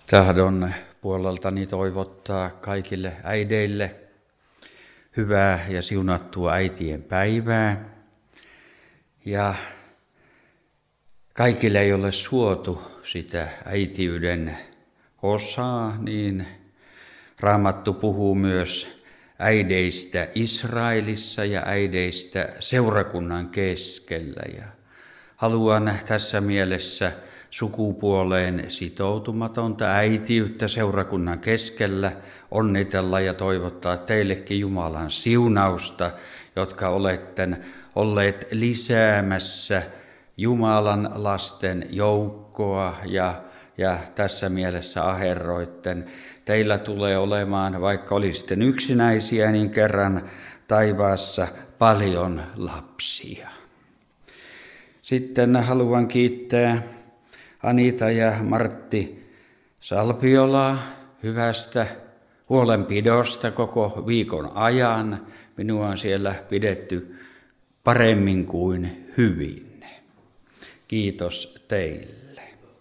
Tahdon puoleltani toivottaa kaikille äideille hyvää ja siunattua äitien päivää. Ja kaikille ei ole suotu sitä äitiyden osaa, niin Raamattu puhuu myös äideistä Israelissa ja äideistä seurakunnan keskellä. Ja haluan tässä mielessä sukupuoleen sitoutumatonta äitiyttä seurakunnan keskellä onnitella ja toivottaa teillekin Jumalan siunausta, jotka olette olleet lisäämässä Jumalan lasten joukkoa ja tässä mielessä aherroitten. Teillä tulee olemaan, vaikka olisitte yksinäisiä, niin kerran taivaassa paljon lapsia. Sitten haluan kiittää Anita ja Martti Salpiolaa hyvästä huolenpidosta koko viikon ajan. Minua on siellä pidetty paremmin kuin hyvin. Kiitos teille.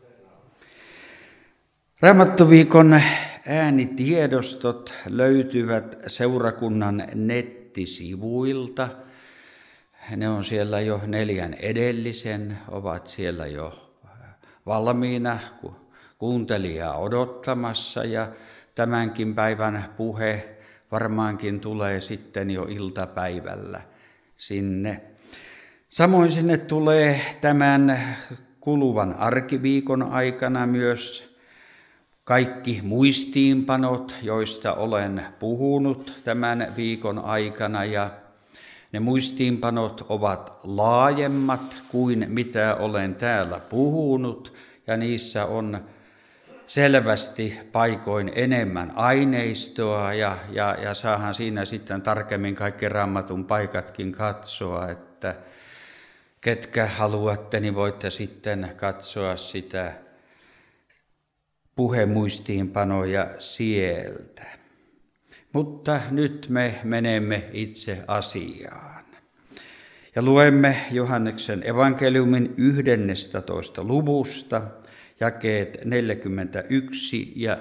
Raamattuviikon äänitiedostot löytyvät seurakunnan nettisivuilta. Ne on siellä jo 4 edellisen, ovat siellä jo valmiina kuuntelijaa odottamassa ja tämänkin päivän puhe varmaankin tulee sitten jo iltapäivällä sinne. Samoin sinne tulee tämän kuluvan arkiviikon aikana myös kaikki muistiinpanot, joista olen puhunut tämän viikon aikana, ja ne muistiinpanot ovat laajemmat kuin mitä olen täällä puhunut, ja niissä on selvästi paikoin enemmän aineistoa, ja saahan siinä sitten tarkemmin kaikki Raamatun paikatkin katsoa, että ketkä haluatte, niin voitte sitten katsoa sitä puhemuistiinpanoja sieltä. Mutta nyt me menemme itse asiaan. Ja luemme Johanneksen evankeliumin 11. luvusta, jakeet 41 ja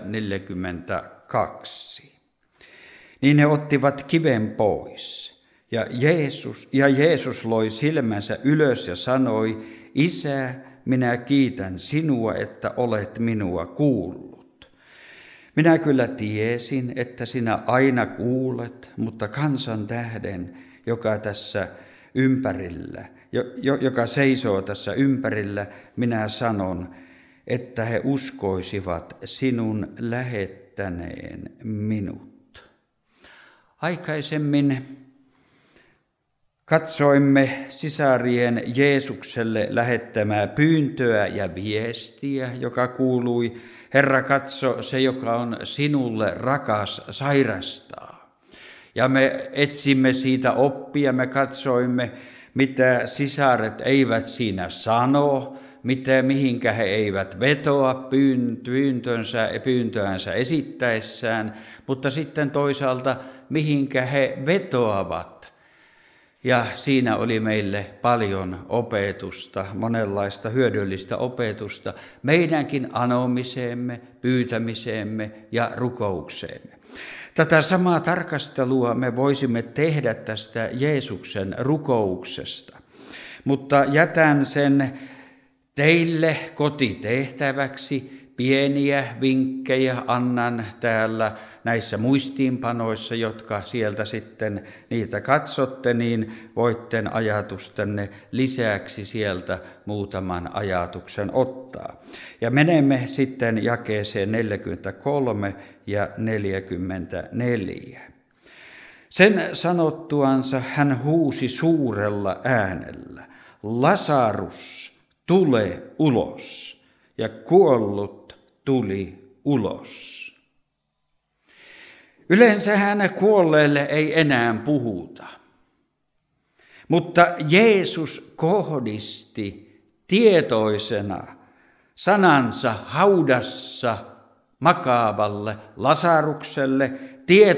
42. Niin he ottivat kiven pois, ja Jeesus loi silmänsä ylös ja sanoi, Isä, minä kiitän sinua, että olet minua kuullut. Minä kyllä tiesin, että sinä aina kuulet, mutta kansan tähden, joka tässä ympärillä, joka seisoo tässä ympärillä, minä sanon, että he uskoisivat sinun lähettäneen minut. Aikaisemmin katsoimme sisarien Jeesukselle lähettämää pyyntöä ja viestiä, joka kuului, Herra, katso, se, joka on sinulle rakas, sairastaa. Ja me etsimme siitä oppia, me katsoimme, mitä sisaret eivät siinä sano, mihinkä he eivät vetoa pyyntöänsä esittäessään, mutta sitten toisaalta mihinkä he vetoavat. Ja siinä oli meille paljon opetusta, monenlaista hyödyllistä opetusta meidänkin anomiseemme, pyytämiseemme ja rukoukseemme. Tätä samaa tarkastelua me voisimme tehdä tästä Jeesuksen rukouksesta, mutta jätän sen teille kotitehtäväksi. Pieniä vinkkejä annan täällä näissä muistiinpanoissa, jotka sieltä sitten niitä katsotte, niin voitte ajatustenne lisäksi sieltä muutaman ajatuksen ottaa. Ja menemme sitten jakeeseen 43 ja 44. Sen sanottuansa hän huusi suurella äänellä, Lasarus, tule ulos, ja kuollut tuli ulos. Yleensähän kuolleelle ei enää puhuta, mutta Jeesus kohdisti tietoisena sanansa haudassa makaavalle Lasarukselle,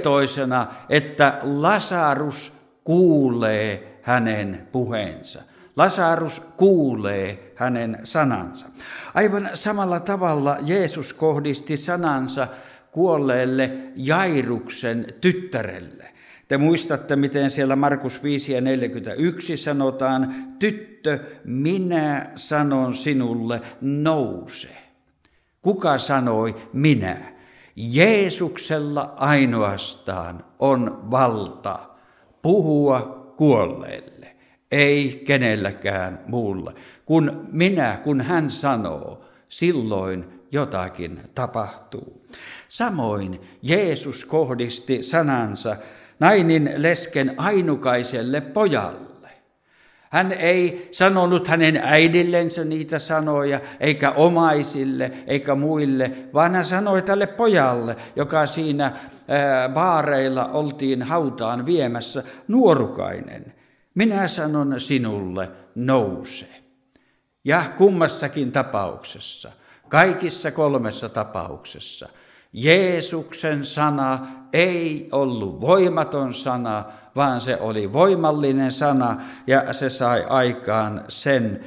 tietoisena, että Lasarus kuulee hänen puheensa. Lasarus kuulee hänen sanansa. Aivan samalla tavalla Jeesus kohdisti sanansa kuolleelle Jairuksen tyttärelle. Te muistatte, miten siellä Markus 5:41 sanotaan, tyttö, minä sanon sinulle, nouse. Kuka sanoi minä? Jeesuksella ainoastaan on valta puhua kuolleelle, ei kenelläkään muulle. Kun hän sanoo, silloin jotakin tapahtuu. Samoin Jeesus kohdisti sanansa Nainin lesken ainukaiselle pojalle. Hän ei sanonut hänen äidillensä niitä sanoja, eikä omaisille, eikä muille, vaan hän sanoi tälle pojalle, joka siinä baareilla oltiin hautaan viemässä, nuorukainen. Minä sanon sinulle, nouse. Ja kummassakin tapauksessa, kaikissa 3 tapauksessa, Jeesuksen sana ei ollut voimaton sana, vaan se oli voimallinen sana ja se sai aikaan sen,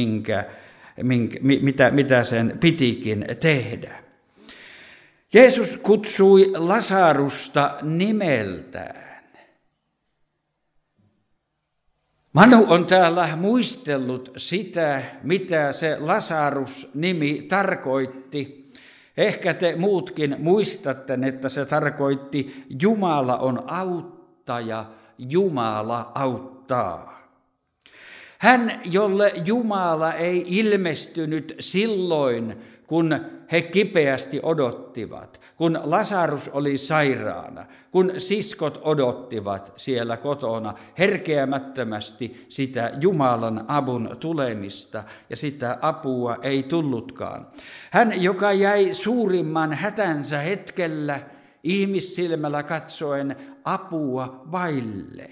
mitä sen pitikin tehdä. Jeesus kutsui Lasarusta nimeltään. Manu on täällä muistellut sitä, mitä se Lasarus-nimi tarkoitti. Ehkä te muutkin muistatte, että se tarkoitti Jumala on auttaja, Jumala auttaa. Hän, jolle Jumala ei ilmestynyt silloin, kun he kipeästi odottivat, kun Lasarus oli sairaana, kun siskot odottivat siellä kotona herkeämättömästi sitä Jumalan avun tulemista, ja sitä apua ei tullutkaan. Hän, joka jäi suurimman hätänsä hetkellä ihmissilmällä katsoen apua vaille,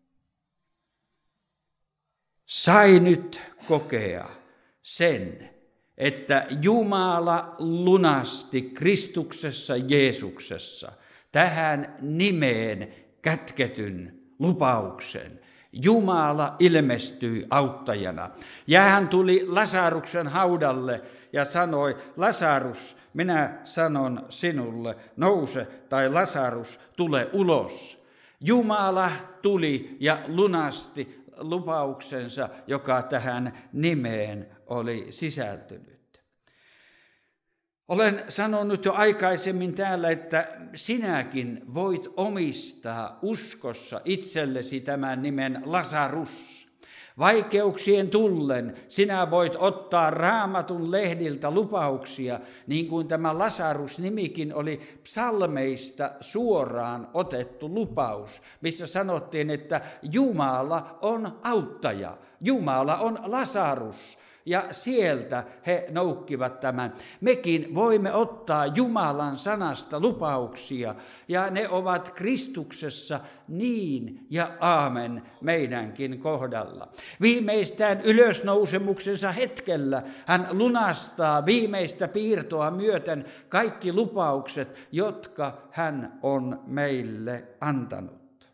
sai nyt kokea sen, että Jumala lunasti Kristuksessa Jeesuksessa tähän nimeen kätketyn lupauksen. Jumala ilmestyi auttajana ja hän tuli Lasaruksen haudalle ja sanoi, Lasarus, minä sanon sinulle, nouse, tai Lasarus, tule ulos. Jumala tuli ja lunasti lupauksensa, joka tähän nimeen oli sisältynyt. Olen sanonut jo aikaisemmin täällä, että sinäkin voit omistaa uskossa itsellesi tämän nimen Lasarus. Vaikeuksien tullen sinä voit ottaa Raamatun lehdiltä lupauksia, niin kuin tämä Lasarus-nimikin oli psalmeista suoraan otettu lupaus, missä sanottiin, että Jumala on auttaja, Jumala on Lasarus. Ja sieltä he noukkivat tämän. Mekin voimme ottaa Jumalan sanasta lupauksia, ja ne ovat Kristuksessa niin ja aamen meidänkin kohdalla. Viimeistään ylösnousemuksensa hetkellä hän lunastaa viimeistä piirtoa myöten kaikki lupaukset, jotka hän on meille antanut.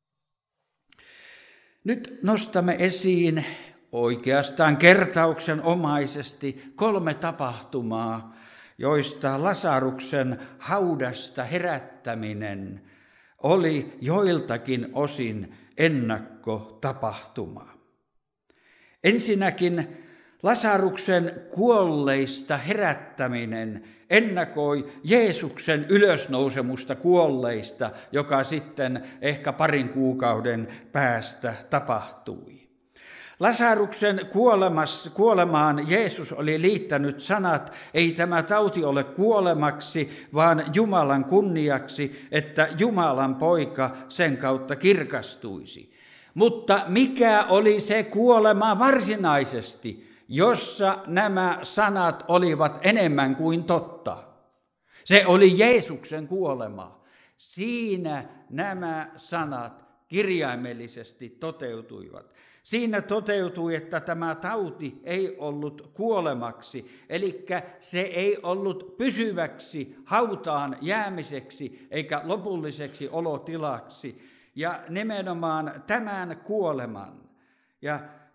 Nyt nostamme esiin oikeastaan kertauksenomaisesti 3 tapahtumaa, joista Lasaruksen haudasta herättäminen oli joiltakin osin ennakkotapahtuma. Ensinnäkin Lasaruksen kuolleista herättäminen ennakoi Jeesuksen ylösnousemusta kuolleista, joka sitten ehkä 2 kuukauden päästä tapahtui. Lasaruksen kuolemaan Jeesus oli liittänyt sanat, ei tämä tauti ole kuolemaksi, vaan Jumalan kunniaksi, että Jumalan poika sen kautta kirkastuisi. Mutta mikä oli se kuolema varsinaisesti, jossa nämä sanat olivat enemmän kuin totta? Se oli Jeesuksen kuolema. Siinä nämä sanat kirjaimellisesti toteutuivat. Siinä toteutui, että tämä tauti ei ollut kuolemaksi, eli se ei ollut pysyväksi hautaan jäämiseksi eikä lopulliseksi olotilaksi. Ja nimenomaan tämän kuoleman ja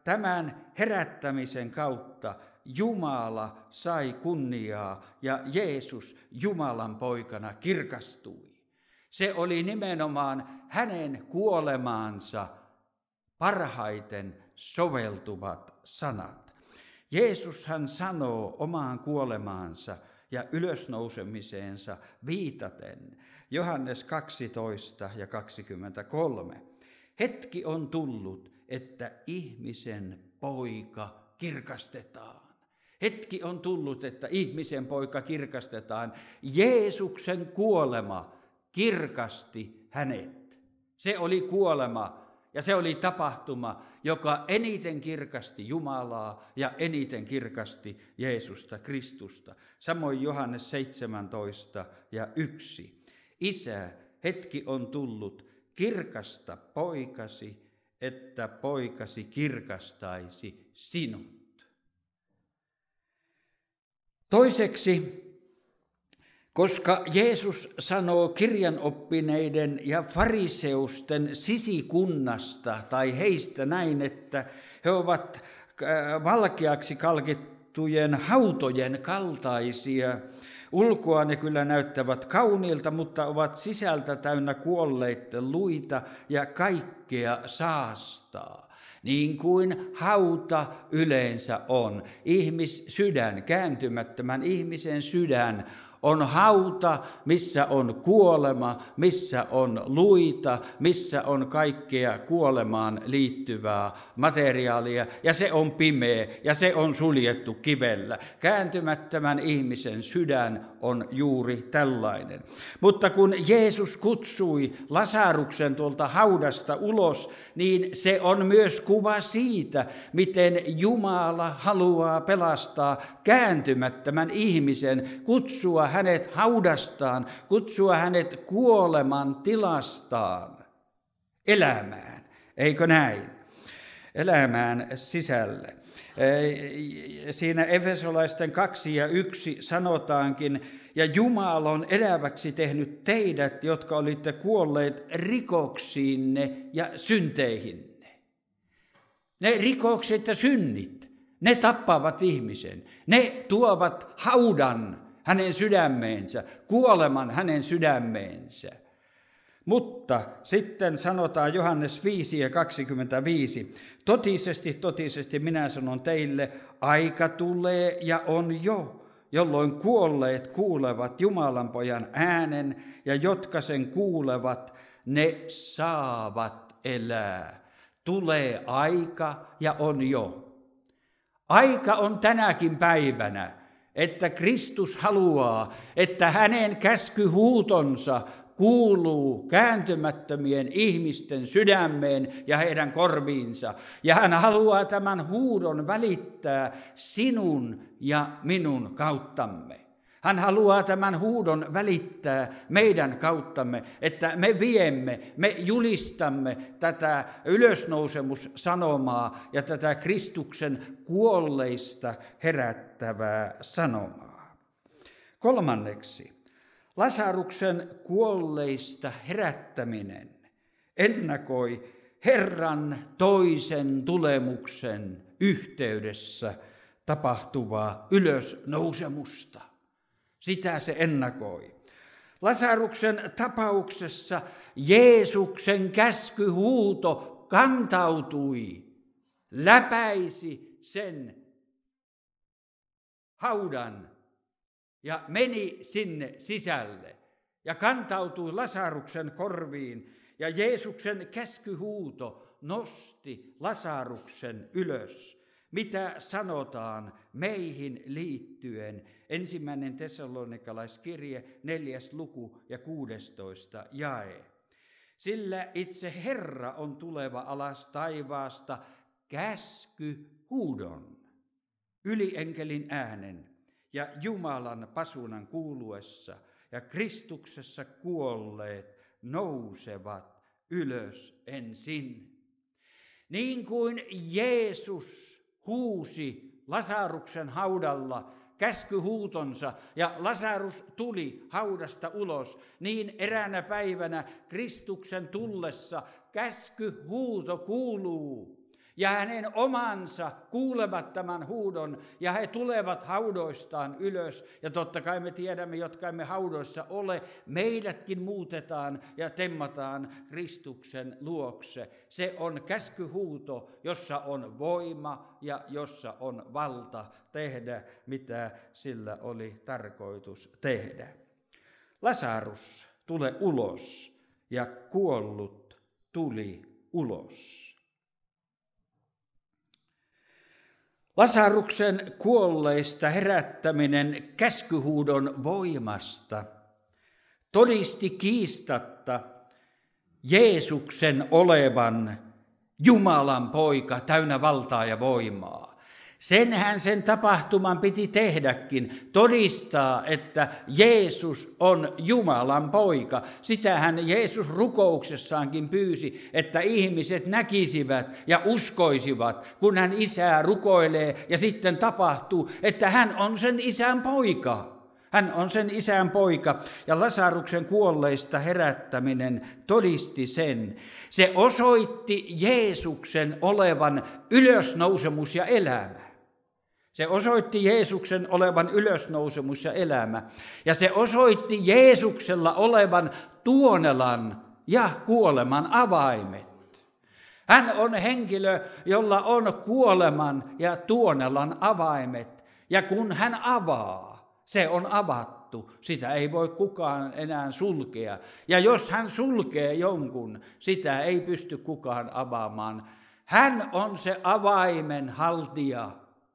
tämän herättämisen kautta Jumala sai kunniaa ja Jeesus Jumalan poikana kirkastui. Se oli nimenomaan hänen kuolemaansa parhaiten soveltuvat sanat. Jeesushan sanoo omaan kuolemaansa ja ylösnousemiseensa viitaten, Johannes 12 ja 23. Hetki on tullut, että ihmisen poika kirkastetaan. Hetki on tullut, että ihmisen poika kirkastetaan. Jeesuksen kuolema kirkasti hänet. Se oli kuolema ja se oli tapahtuma, joka eniten kirkasti Jumalaa ja eniten kirkasti Jeesusta Kristusta. Samoin Johannes 17 ja 1. Isä, hetki on tullut, kirkasta poikasi, että poikasi kirkastaisi sinut. Toiseksi, koska Jeesus sanoo kirjanoppineiden ja fariseusten sisikunnasta tai heistä näin, että he ovat valkeaksi kalkittujen hautojen kaltaisia. Ulkoa ne kyllä näyttävät kauniilta, mutta ovat sisältä täynnä kuolleiden luita ja kaikkea saastaa. Niin kuin hauta yleensä on. Ihmissydän, kääntymättömän ihmisen sydän on hauta, missä on kuolema, missä on luita, missä on kaikkea kuolemaan liittyvää materiaalia, ja se on pimeä, ja se on suljettu kivellä. Kääntymättömän ihmisen sydän on juuri tällainen. Mutta kun Jeesus kutsui Lasaruksen tuolta haudasta ulos, niin se on myös kuva siitä, miten Jumala haluaa pelastaa kääntymättömän ihmisen, kutsua hänet haudastaan, kutsua hänet kuoleman tilastaan elämään. Eikö näin? Elämään sisälle. Siinä Efesolaisten 2 ja 1 sanotaankin, ja Jumala on eläväksi tehnyt teidät, jotka olitte kuolleet rikoksiinne ja synteihinne. Ne rikokset ja synnit, ne tappavat ihmisen. Ne tuovat haudan hänen sydämeensä, kuoleman hänen sydämeensä. Mutta sitten sanotaan Johannes 5 ja 25, totisesti, totisesti minä sanon teille, aika tulee ja on jo, jolloin kuolleet kuulevat Jumalan pojan äänen, ja jotka sen kuulevat, ne saavat elää. Tulee aika ja on jo. Aika on tänäkin päivänä, että Kristus haluaa, että hänen käskyhuutonsa kuuluu kääntymättömien ihmisten sydämeen ja heidän korviinsa. Ja hän haluaa tämän huudon välittää sinun ja minun kauttamme. Hän haluaa tämän huudon välittää meidän kauttamme, että me viemme, me julistamme tätä ylösnousemussanomaa ja tätä Kristuksen kuolleista herättävää sanomaa. Kolmanneksi, Lasaruksen kuolleista herättäminen ennakoi Herran toisen tulemuksen yhteydessä tapahtuvaa ylösnousemusta. Sitä se ennakoi. Lasaruksen tapauksessa Jeesuksen käskyhuuto kantautui, läpäisi sen haudan ja meni sinne sisälle ja kantautui Lasaruksen korviin. Ja Jeesuksen käskyhuuto nosti Lasaruksen ylös. Mitä sanotaan meihin liittyen? 1. Tessalonikalaiskirje, 4. luku ja 16. jae. Sillä itse Herra on tuleva alas taivaasta käskyhuudon, ylienkelin äänen ja Jumalan pasunan kuuluessa, ja Kristuksessa kuolleet nousevat ylös ensin. Niin kuin Jeesus huusi Lasaruksen haudalla käskyhuutonsa ja Lasarus tuli haudasta ulos, niin eräänä päivänä Kristuksen tullessa käskyhuuto kuuluu. Ja hänen omansa kuulevat tämän huudon ja he tulevat haudoistaan ylös. Ja totta kai me tiedämme, jotka emme haudoissa ole, meidätkin muutetaan ja temmataan Kristuksen luokse. Se on käskyhuuto, jossa on voima ja jossa on valta tehdä, mitä sillä oli tarkoitus tehdä. Lasarus, tule ulos, ja kuollut tuli ulos. Lasaruksen kuolleista herättäminen käskyhuudon voimasta todisti kiistatta Jeesuksen olevan Jumalan poika täynnä valtaa ja voimaa. Senhän sen tapahtuman piti tehdäkin, todistaa, että Jeesus on Jumalan poika. Sitähän Jeesus rukouksessaankin pyysi, että ihmiset näkisivät ja uskoisivat, kun hän Isää rukoilee ja sitten tapahtuu, että hän on sen Isän poika. Hän on sen Isän poika ja Lasaruksen kuolleista herättäminen todisti sen. Se osoitti Jeesuksen olevan ylösnousemus ja elämä. Se osoitti Jeesuksen olevan ylösnousemus ja elämä. Ja se osoitti Jeesuksella olevan tuonelan ja kuoleman avaimet. Hän on henkilö, jolla on kuoleman ja tuonelan avaimet. Ja kun hän avaa, se on avattu. Sitä ei voi kukaan enää sulkea. Ja jos hän sulkee jonkun, sitä ei pysty kukaan avaamaan. Hän on se avaimen haltija.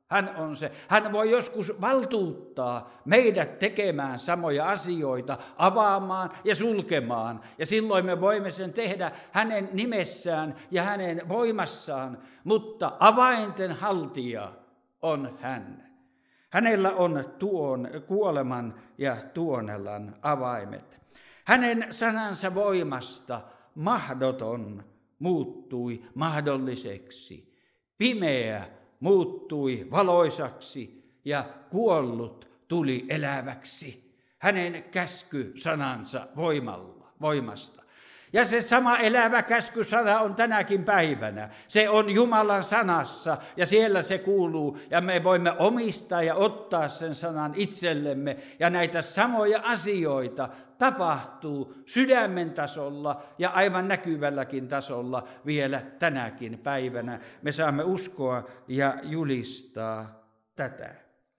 Hän voi joskus valtuuttaa meidät tekemään samoja asioita, avaamaan ja sulkemaan. Ja silloin me voimme sen tehdä hänen nimessään ja hänen voimassaan, mutta avainten haltija on hän. Hänellä on tuon kuoleman ja tuonelan avaimet. Hänen sanansa voimasta mahdoton muuttui mahdolliseksi. Pimeä muuttui valoisaksi ja kuollut tuli eläväksi hänen käskysanansa voimasta. Ja se sama elävä käskysana on tänäkin päivänä. Se on Jumalan sanassa ja siellä se kuuluu ja me voimme omistaa ja ottaa sen sanan itsellemme. Ja näitä samoja asioita tapahtuu sydämen tasolla ja aivan näkyvälläkin tasolla vielä tänäkin päivänä. Me saamme uskoa ja julistaa tätä.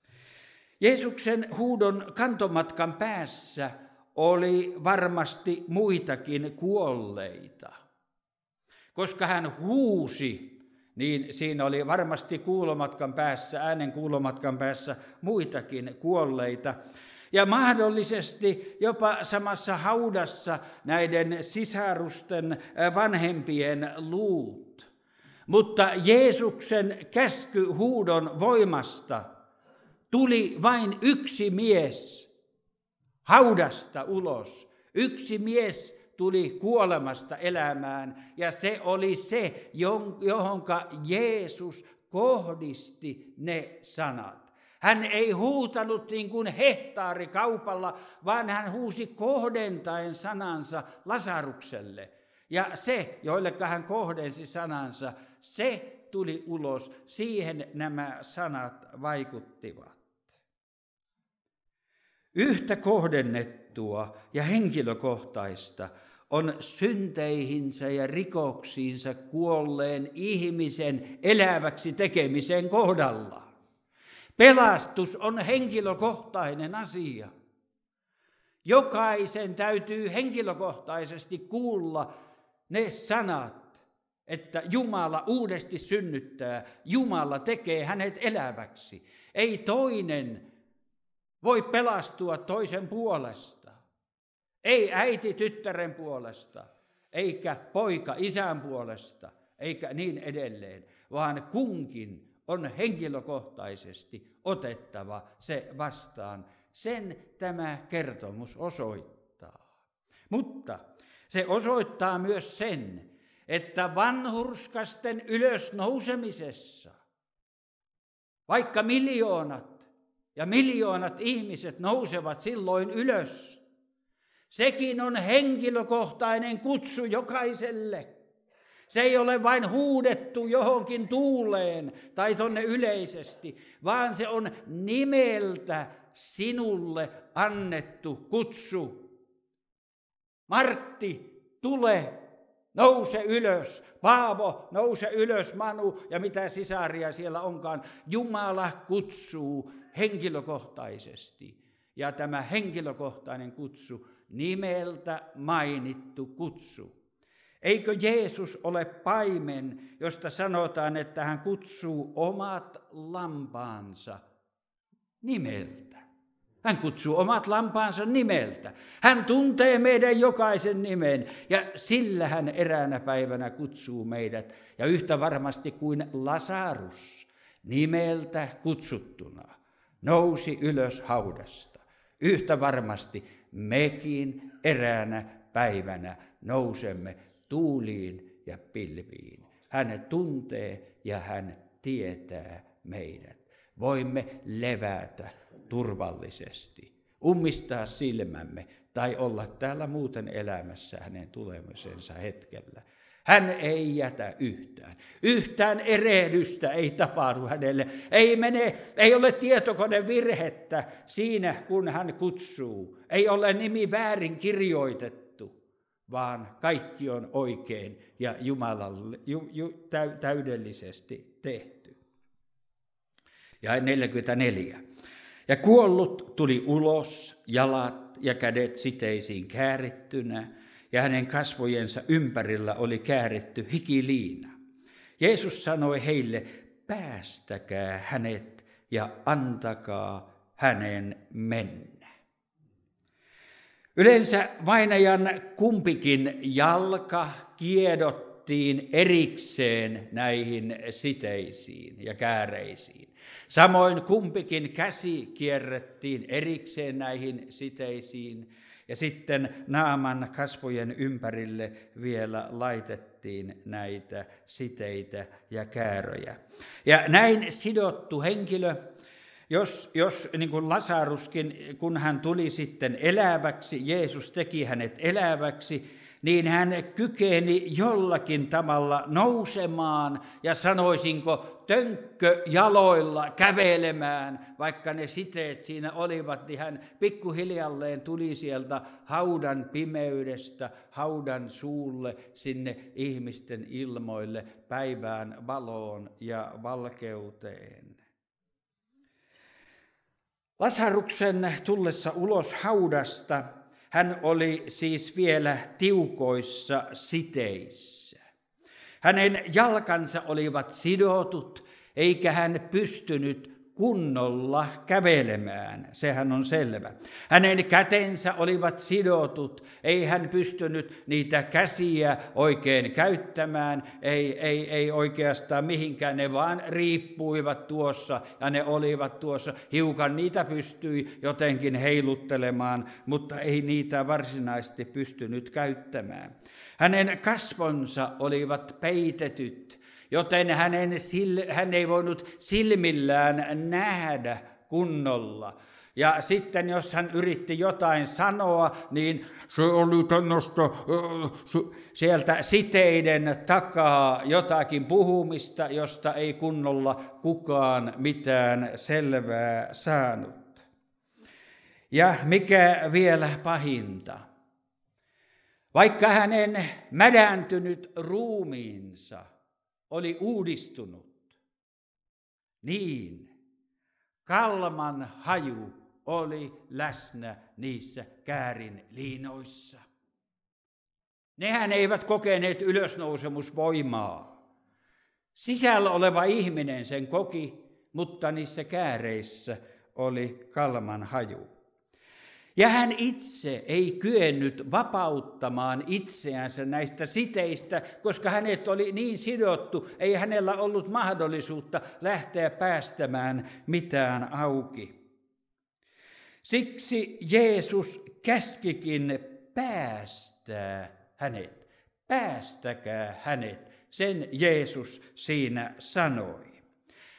Jeesuksen huudon kantomatkan päässä oli varmasti muitakin kuolleita. Koska hän huusi, niin siinä oli varmasti äänen kuulomatkan päässä muitakin kuolleita. Ja mahdollisesti jopa samassa haudassa näiden sisarusten vanhempien luut. Mutta Jeesuksen käskyhuudon voimasta tuli vain yksi mies haudasta ulos. Yksi mies tuli kuolemasta elämään ja se oli se, johonka Jeesus kohdisti ne sanat. Hän ei huutanut niin kuin hehtaarikaupalla, vaan hän huusi kohdentaen sanansa Lasarukselle. Ja se, joilleka hän kohdensi sanansa, se tuli ulos. Siihen nämä sanat vaikuttivat. Yhtä kohdennettua ja henkilökohtaista on synteihinsä ja rikoksiinsa kuolleen ihmisen eläväksi tekemisen kohdalla. Pelastus on henkilökohtainen asia. Jokaisen täytyy henkilökohtaisesti kuulla ne sanat, että Jumala uudesti synnyttää, Jumala tekee hänet eläväksi. Ei toinen voi pelastua toisen puolesta. Ei äiti tyttären puolesta, eikä poika isän puolesta, eikä niin edelleen, vaan kunkin on henkilökohtaisesti otettava se vastaan. Sen tämä kertomus osoittaa. Mutta se osoittaa myös sen, että vanhurskasten ylösnousemisessa, vaikka miljoonat ihmiset nousevat silloin ylös, sekin on henkilökohtainen kutsu jokaiselle. Se ei ole vain huudettu johonkin tuuleen tai tonne yleisesti, vaan se on nimeltä sinulle annettu kutsu. Martti, tule, nouse ylös. Paavo, nouse ylös, Manu ja mitä sisaria siellä onkaan. Jumala kutsuu henkilökohtaisesti. Ja tämä henkilökohtainen kutsu, nimeltä mainittu kutsu. Eikö Jeesus ole paimen, josta sanotaan, että hän kutsuu omat lampaansa nimeltä? Hän kutsuu omat lampaansa nimeltä. Hän tuntee meidän jokaisen nimen ja sillä hän eräänä päivänä kutsuu meidät. Ja yhtä varmasti kuin Lasarus nimeltä kutsuttuna nousi ylös haudasta. Yhtä varmasti mekin eräänä päivänä nousemme tuuliin ja pilviin. Hän tuntee ja hän tietää meidät. Voimme levätä turvallisesti, ummistaa silmämme tai olla täällä muuten elämässä hänen tulemisensa hetkellä. Hän ei jätä yhtään. Yhtään erehdystä ei tapahdu hänelle. Ei ole tietokonevirhettä siinä, kun hän kutsuu. Ei ole nimi väärin kirjoitettu, vaan kaikki on oikein ja Jumalalle täydellisesti tehty. Ja 44. Ja kuollut tuli ulos, jalat ja kädet siteisiin käärittynä, ja hänen kasvojensa ympärillä oli kääritty hikiliina. Jeesus sanoi heille, päästäkää hänet ja antakaa hänen mennä. Yleensä vainajan kumpikin jalka kiedottiin erikseen näihin siteisiin ja kääreisiin. Samoin kumpikin käsi kierrettiin erikseen näihin siteisiin ja sitten naaman kasvojen ympärille vielä laitettiin näitä siteitä ja kääröjä. Ja näin sidottu henkilö, jos niin kuin Lasaruskin, kun hän tuli sitten eläväksi, Jeesus teki hänet eläväksi, niin hän kykeni jollakin tavalla nousemaan ja sanoisinko tönkköjaloilla kävelemään, vaikka ne siteet siinä olivat, niin hän pikkuhiljalleen tuli sieltä haudan pimeydestä, haudan suulle, sinne ihmisten ilmoille, päivään valoon ja valkeuteen. Lasaruksen tullessa ulos haudasta hän oli siis vielä tiukoissa siteissä. Hänen jalkansa olivat sidotut, eikä hän pystynyt kunnolla kävelemään, sehän on selvä. Hänen kätensä olivat sidotut, ei hän pystynyt niitä käsiä oikein käyttämään, ei oikeastaan mihinkään, ne vaan riippuivat tuossa ja ne olivat tuossa. Hiukan niitä pystyi jotenkin heiluttelemaan, mutta ei niitä varsinaisesti pystynyt käyttämään. Hänen kasvonsa olivat peitetyt, joten hän ei voinut silmillään nähdä kunnolla. Ja sitten jos hän yritti jotain sanoa, niin se oli tämmöistä sieltä siteiden takaa jotakin puhumista, josta ei kunnolla kukaan mitään selvää saanut. Ja mikä vielä pahinta, vaikka hänen mädäntynyt ruumiinsa oli uudistunut, niin kalman haju oli läsnä niissä käärinliinoissa. Nehän eivät kokeneet ylösnousemusvoimaa. Sisällä oleva ihminen sen koki, mutta niissä kääreissä oli kalman haju. Ja hän itse ei kyennyt vapauttamaan itseänsä näistä siteistä, koska hänet oli niin sidottu, ei hänellä ollut mahdollisuutta lähteä päästämään mitään auki. Siksi Jeesus käskikin päästää hänet. Päästäkää hänet, sen Jeesus siinä sanoi.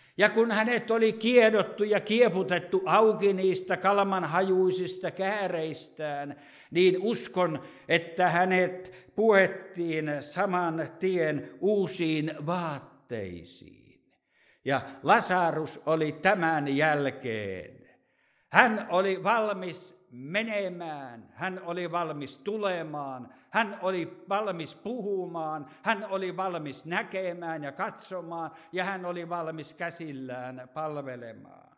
Ja kun hänet oli kiedottu ja kieputettu auki niistä kalmanhajuisista kääreistään, niin uskon, että hänet puettiin saman tien uusiin vaatteisiin. Ja Lasarus oli tämän jälkeen. Hän oli valmis menemään, hän oli valmis tulemaan, hän oli valmis puhumaan, hän oli valmis näkemään ja katsomaan ja hän oli valmis käsillään palvelemaan.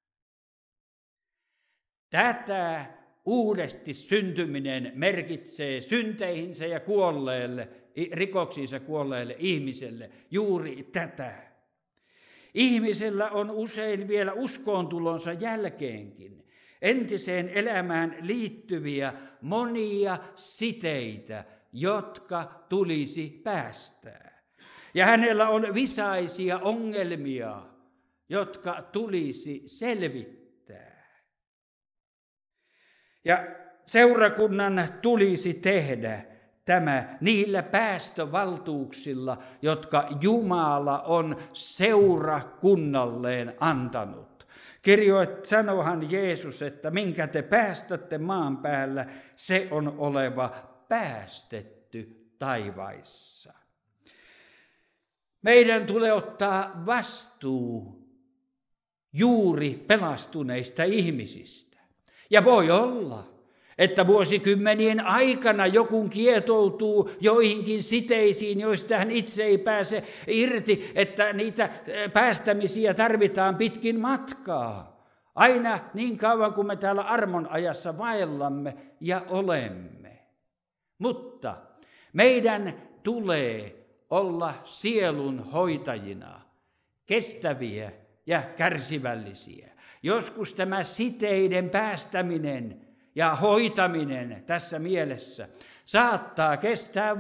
Tätä uudesti syntyminen merkitsee synteihinsä ja kuolleelle, rikoksiinsa kuolleelle ihmiselle juuri tätä. Ihmisellä on usein vielä uskontulonsa jälkeenkin entiseen elämään liittyviä monia siteitä, jotka tulisi päästää. Ja hänellä on visaisia ongelmia, jotka tulisi selvittää. Ja seurakunnan tulisi tehdä tämä niillä päästövaltuuksilla, jotka Jumala on seurakunnalleen antanut. Sanohan Jeesus, että minkä te päästätte maan päällä, se on oleva päästetty taivaissa. Meidän tulee ottaa vastuu juuri pelastuneista ihmisistä. Ja voi olla, että vuosikymmenien aikana joku kietoutuu joihinkin siteisiin, joista hän itse ei pääse irti, että niitä päästämisiä tarvitaan pitkin matkaa. Aina niin kauan kuin me täällä armon ajassa vaellamme ja olemme. Mutta meidän tulee olla sielun hoitajina, kestäviä ja kärsivällisiä. Joskus tämä siteiden päästäminen ja hoitaminen tässä mielessä saattaa kestää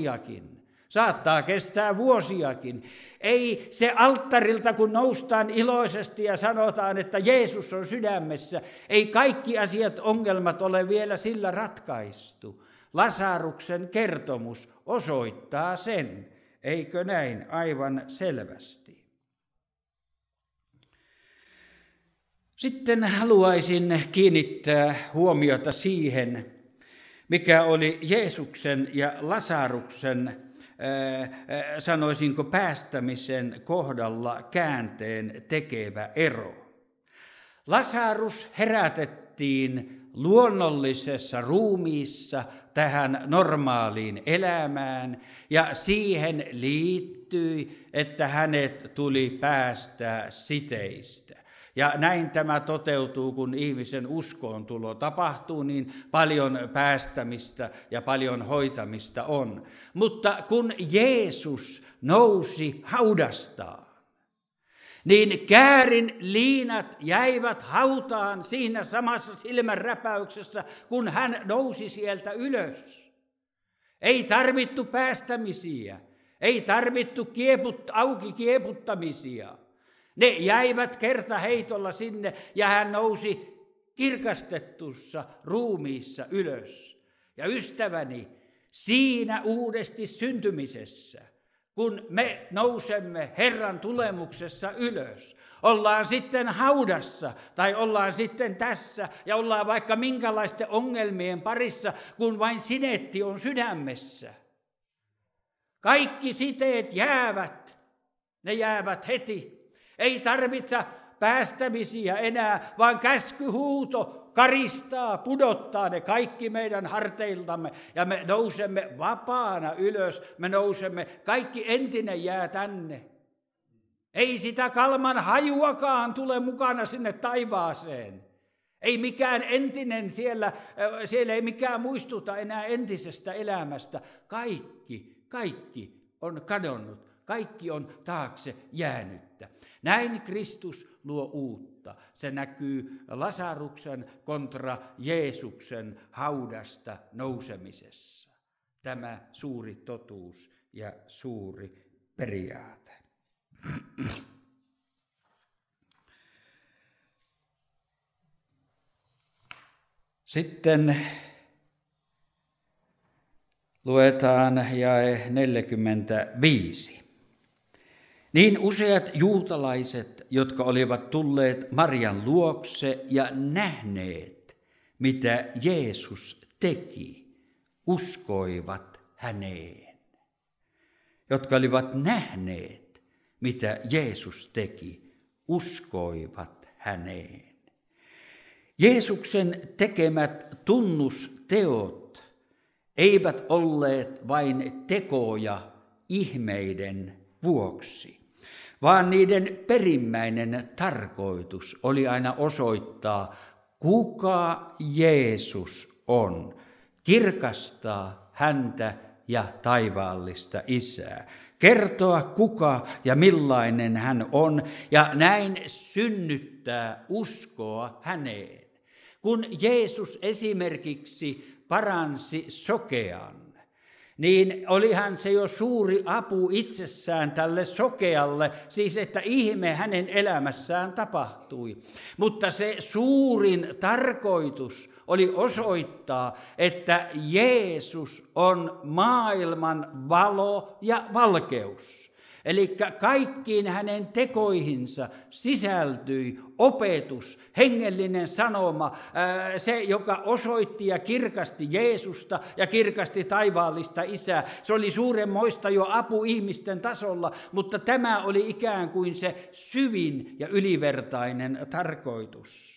vuosiakin. Ei se alttarilta, kun noustaan iloisesti ja sanotaan, että Jeesus on sydämessä, ei kaikki asiat, ongelmat ole vielä sillä ratkaistu. Lasaruksen kertomus osoittaa sen, eikö näin aivan selvästi. Sitten haluaisin kiinnittää huomiota siihen, mikä oli Jeesuksen ja Lasaruksen, sanoisinko päästämisen kohdalla käänteen tekevä ero. Lasarus herätettiin luonnollisessa ruumiissa tähän normaaliin elämään ja siihen liittyi, että hänet tuli päästää siteistä. Ja näin tämä toteutuu, kun ihmisen uskoontulo tapahtuu, niin paljon päästämistä ja paljon hoitamista on. Mutta kun Jeesus nousi haudastaan, niin käärin liinat jäivät hautaan siinä samassa silmänräpäyksessä, kun hän nousi sieltä ylös. Ei tarvittu päästämisiä, ei tarvittu auki kieputtamisia. Ne jäivät kertaheitolla sinne ja hän nousi kirkastettussa ruumiissa ylös. Ja ystäväni, siinä uudesti syntymisessä, kun me nousemme Herran tulemuksessa ylös, ollaan sitten haudassa tai ollaan sitten tässä ja ollaan vaikka minkälaisten ongelmien parissa, kun vain sinetti on sydämessä. Kaikki siteet jäävät, ne jäävät heti. Ei tarvita päästämisiä enää, vaan käskyhuuto karistaa, pudottaa ne kaikki meidän harteiltamme ja me nousemme vapaana ylös, me nousemme, kaikki entinen jää tänne. Ei sitä kalman hajuakaan tule mukana sinne taivaaseen. Ei mikään entinen siellä ei mikään muistuta enää entisestä elämästä. Kaikki on kadonnut, kaikki on taakse jäänyttä. Näin Kristus luo uutta. Se näkyy Lasaruksen kontra Jeesuksen haudasta nousemisessa. Tämä suuri totuus ja suuri periaate. Sitten luetaan jae 45. Niin useat juutalaiset jotka olivat tulleet Marian luokse ja nähneet, mitä Jeesus teki, uskoivat häneen. Jotka olivat nähneet, mitä Jeesus teki, uskoivat häneen. Jeesuksen tekemät tunnusteot eivät olleet vain tekoja ihmeiden vuoksi, vaan niiden perimmäinen tarkoitus oli aina osoittaa, kuka Jeesus on, kirkastaa häntä ja taivaallista Isää, kertoa kuka ja millainen hän on ja näin synnyttää uskoa häneen. Kun Jeesus esimerkiksi paransi sokean, niin olihan se jo suuri apu itsessään tälle sokealle, siis että ihme hänen elämässään tapahtui. Mutta se suurin tarkoitus oli osoittaa, että Jeesus on maailman valo ja valkeus. Eli kaikkiin hänen tekoihinsa sisältyi opetus, hengellinen sanoma, se joka osoitti ja kirkasti Jeesusta ja kirkasti taivaallista Isää. Se oli suuremmoista jo apu ihmisten tasolla, mutta tämä oli ikään kuin se syvin ja ylivertainen tarkoitus.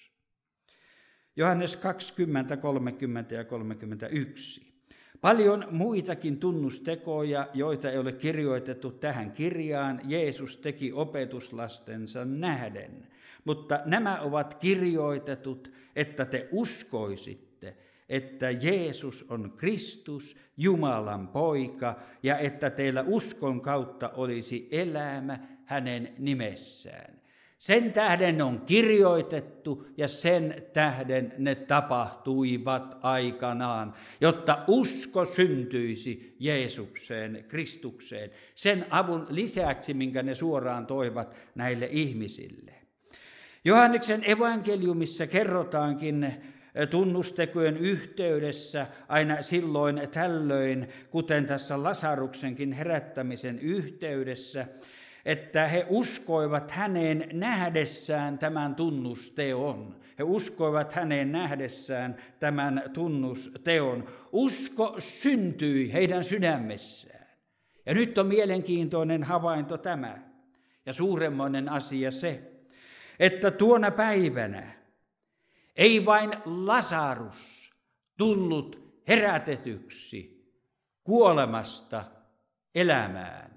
Johannes 20, 30 ja 31. Paljon muitakin tunnustekoja, joita ei ole kirjoitettu tähän kirjaan, Jeesus teki opetuslastensa nähden. Mutta nämä ovat kirjoitetut, että te uskoisitte, että Jeesus on Kristus, Jumalan poika, ja että teillä uskon kautta olisi elämä hänen nimessään. Sen tähden on kirjoitettu ja sen tähden ne tapahtuivat aikanaan, jotta usko syntyisi Jeesukseen, Kristukseen, sen avun lisäksi, minkä ne suoraan toivat näille ihmisille. Johanneksen evankeliumissa kerrotaankin tunnustekojen yhteydessä aina silloin tällöin, kuten tässä Lasaruksenkin herättämisen yhteydessä, että he uskoivat häneen nähdessään tämän tunnusteon. He uskoivat häneen nähdessään tämän tunnusteon. Usko syntyi heidän sydämessään. Ja nyt on mielenkiintoinen havainto tämä. Ja suuremmoinen asia se, että tuona päivänä ei vain Lasarus tullut herätetyksi kuolemasta elämään,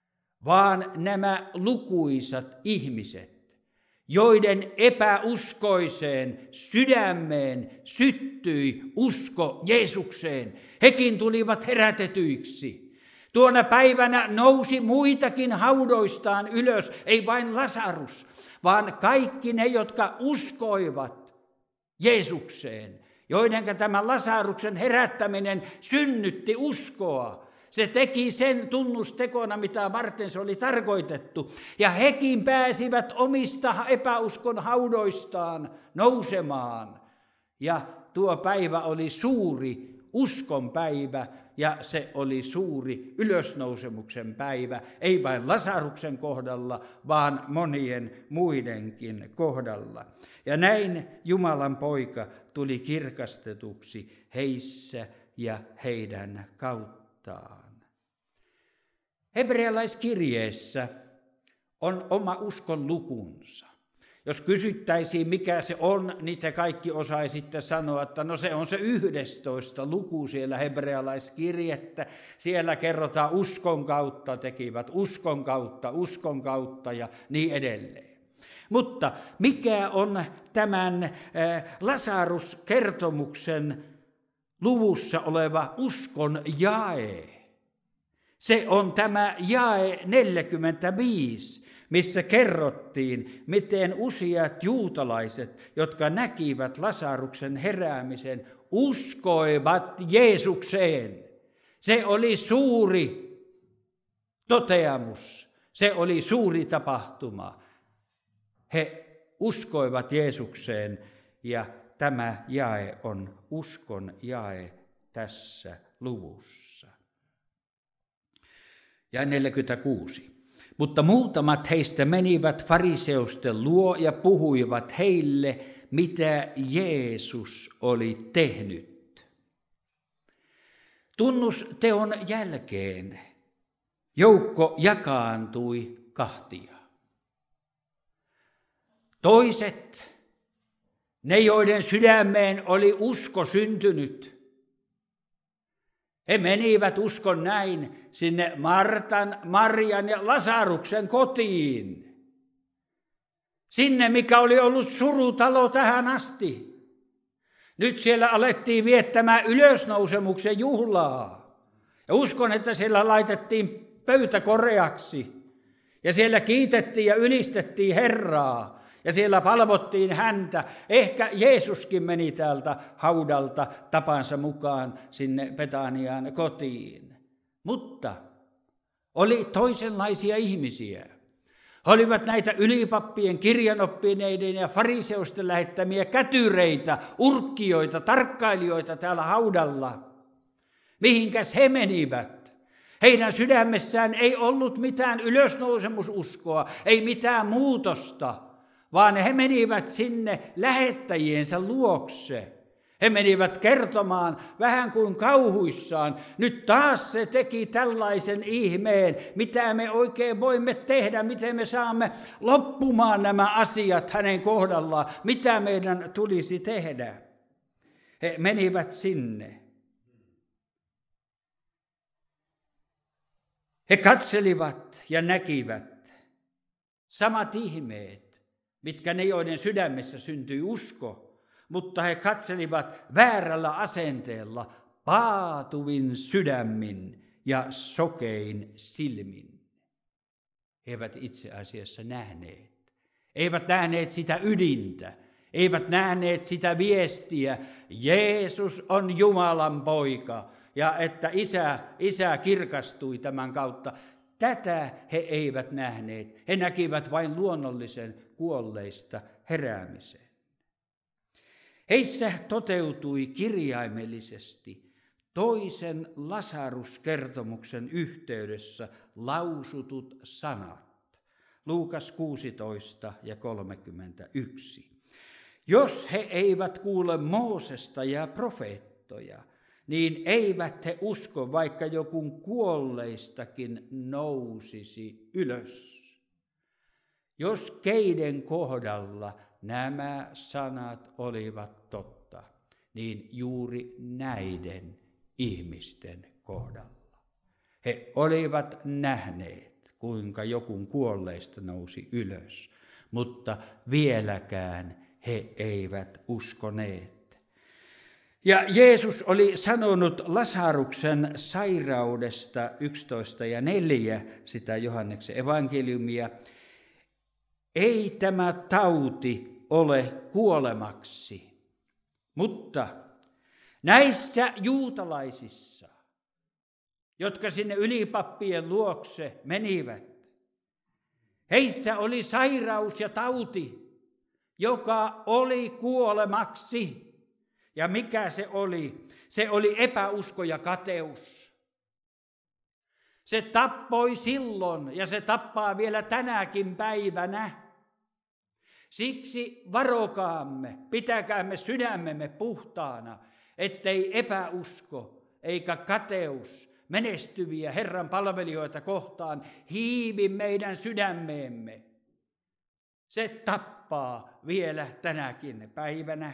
vaan nämä lukuisat ihmiset, joiden epäuskoiseen sydämeen syttyi usko Jeesukseen, hekin tulivat herätetyiksi. Tuona päivänä nousi muitakin haudoistaan ylös, ei vain Lasarus, vaan kaikki ne, jotka uskoivat Jeesukseen, joidenka tämä Lasaruksen herättäminen synnytti uskoa. Se teki sen tunnustekona, mitä varten se oli tarkoitettu. Ja hekin pääsivät omista epäuskon haudoistaan nousemaan. Ja tuo päivä oli suuri uskon päivä ja se oli suuri ylösnousemuksen päivä. Ei vain Lasaruksen kohdalla, vaan monien muidenkin kohdalla. Ja näin Jumalan poika tuli kirkastetuksi heissä ja heidän kauttaan. Hebrealaiskirjeessä on oma uskon lukunsa. Jos kysyttäisiin, mikä se on, niin te kaikki osaisitte sanoa, että no se on se 11. luku siellä hebrealaiskirjettä. Siellä kerrotaan uskon kautta, tekivät uskon kautta ja niin edelleen. Mutta mikä on tämän Lasarus-kertomuksen luvussa oleva uskon jae? Se on tämä jae 45, missä kerrottiin, miten useat juutalaiset, jotka näkivät Lasaruksen heräämisen, uskoivat Jeesukseen. Se oli suuri toteamus, se oli suuri tapahtuma. He uskoivat Jeesukseen ja tämä jae on uskon jae tässä luvussa. Ja 46. Mutta muutamat heistä menivät fariseusten luo ja puhuivat heille, mitä Jeesus oli tehnyt. Tunnusteon jälkeen joukko jakaantui kahtia. Toiset, ne joiden sydämeen oli usko syntynyt, he menivät uskon näin sinne Martan, Marian ja Lasaruksen kotiin. Sinne, mikä oli ollut surutalo tähän asti. Nyt siellä alettiin viettämään ylösnousemuksen juhlaa. Ja uskon, että siellä laitettiin pöytä koreaksi. Ja siellä kiitettiin ja ylistettiin Herraa. Ja siellä palvottiin häntä. Ehkä Jeesuskin meni täältä haudalta tapansa mukaan sinne Betaniaan kotiin. Mutta oli toisenlaisia ihmisiä. He olivat näitä ylipappien, kirjanoppineiden ja fariseusten lähettämiä kätyreitä, urkkijoita, tarkkailijoita täällä haudalla. Mihinkäs he menivät? Heidän sydämessään ei ollut mitään ylösnousemususkoa, ei mitään muutosta, vaan he menivät sinne lähettäjiensä luokse. He menivät kertomaan vähän kuin kauhuissaan, nyt taas se teki tällaisen ihmeen, mitä me oikein voimme tehdä, miten me saamme loppumaan nämä asiat hänen kohdallaan, mitä meidän tulisi tehdä. He menivät sinne. He katselivat ja näkivät samat ihmeet, mitkä ne, joiden sydämessä syntyi usko, mutta he katselivat väärällä asenteella, paatuvin sydämin ja sokein silmin. He eivät itse asiassa nähneet. Eivät nähneet sitä ydintä, eivät nähneet sitä viestiä. Jeesus on Jumalan poika ja että isä kirkastui tämän kautta. Tätä he eivät nähneet. He näkivät vain luonnollisen kuolleista heräämisen. Heissä toteutui kirjaimellisesti toisen Lasarus-kertomuksen yhteydessä lausutut sanat. Luukas 16 ja 31. Jos he eivät kuule Moosesta ja profeettoja, niin eivät he usko, vaikka joku kuolleistakin nousisi ylös. Jos keiden kohdalla nämä sanat olivat totta, niin juuri näiden ihmisten kohdalla. He olivat nähneet, kuinka joku kuolleista nousi ylös, mutta vieläkään he eivät uskoneet. Ja Jeesus oli sanonut Lasaruksen sairaudesta 11 ja 4, sitä Johanneksen evankeliumia, ei tämä tauti ole kuolemaksi, mutta näissä juutalaisissa, jotka sinne ylipappien luokse menivät, heissä oli sairaus ja tauti, joka oli kuolemaksi. Ja mikä se oli? Se oli epäusko ja kateus. Se tappoi silloin ja se tappaa vielä tänäkin päivänä. Siksi varokaamme, pitäkäämme sydämemme puhtaana, ettei epäusko eikä kateus menestyviä Herran palvelijoita kohtaan hiivi meidän sydämeemme. Se tappaa vielä tänäkin päivänä.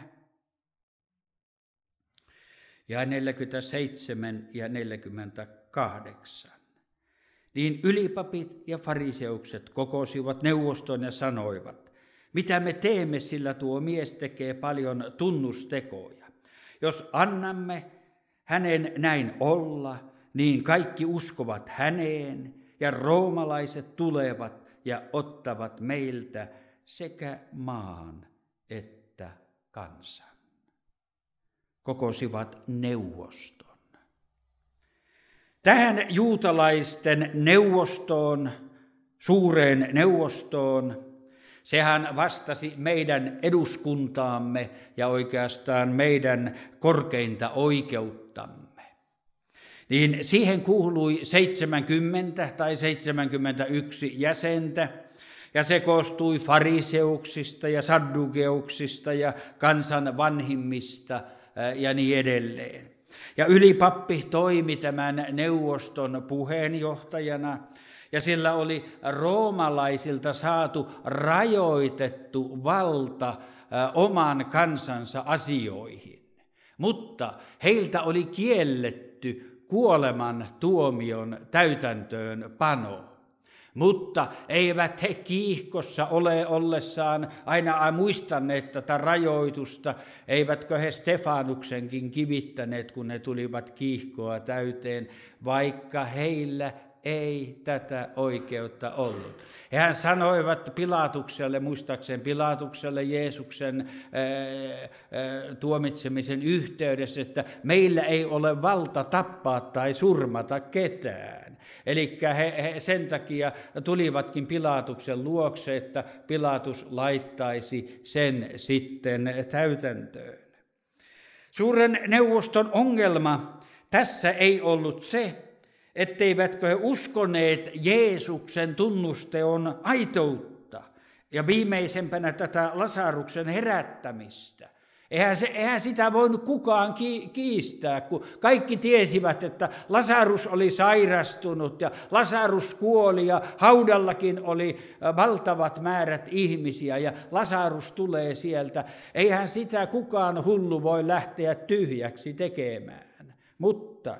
Ja 47 ja 48. Niin ylipapit ja fariseukset kokosivat neuvoston ja sanoivat, mitä me teemme, sillä tuo mies tekee paljon tunnustekoja. Jos annamme hänen näin olla, niin kaikki uskovat häneen ja roomalaiset tulevat ja ottavat meiltä sekä maan että kansan. Kokosivat neuvoston. Tähän juutalaisten neuvostoon, suureen neuvostoon, sehän vastasi meidän eduskuntaamme ja oikeastaan meidän korkeinta oikeuttamme. niin siihen kuului 70 tai 71 jäsentä, ja se koostui fariseuksista ja saddukeuksista ja kansan vanhimmista ja niin edelleen. Ja ylipappi toimi tämän neuvoston puheenjohtajana, ja sillä oli roomalaisilta saatu rajoitettu valta oman kansansa asioihin. Mutta heiltä oli kielletty kuoleman tuomion täytäntöönpano. Mutta eivät he kiihkossa ole ollessaan aina muistaneet tätä rajoitusta, eivätkö he Stefanuksenkin kivittäneet, kun ne tulivat kiihkoa täyteen, vaikka heillä ei tätä oikeutta ollut. Hehän sanoivat Pilatukselle, muistaakseni Pilatukselle Jeesuksen tuomitsemisen yhteydessä, että meillä ei ole valta tappaa tai surmata ketään. Eli he sen takia tulivatkin Pilatuksen luokse, että Pilatus laittaisi sen sitten täytäntöön. Suuren neuvoston ongelma tässä ei ollut se, etteivätkö he uskoneet Jeesuksen tunnusteon aitoutta ja viimeisempänä tätä Lasaruksen herättämistä. Eihän sitä voinut kukaan kiistää, kun kaikki tiesivät, että Lasarus oli sairastunut ja Lasarus kuoli ja haudallakin oli valtavat määrät ihmisiä ja Lasarus tulee sieltä. Eihän sitä kukaan hullu voi lähteä tyhjäksi tekemään, mutta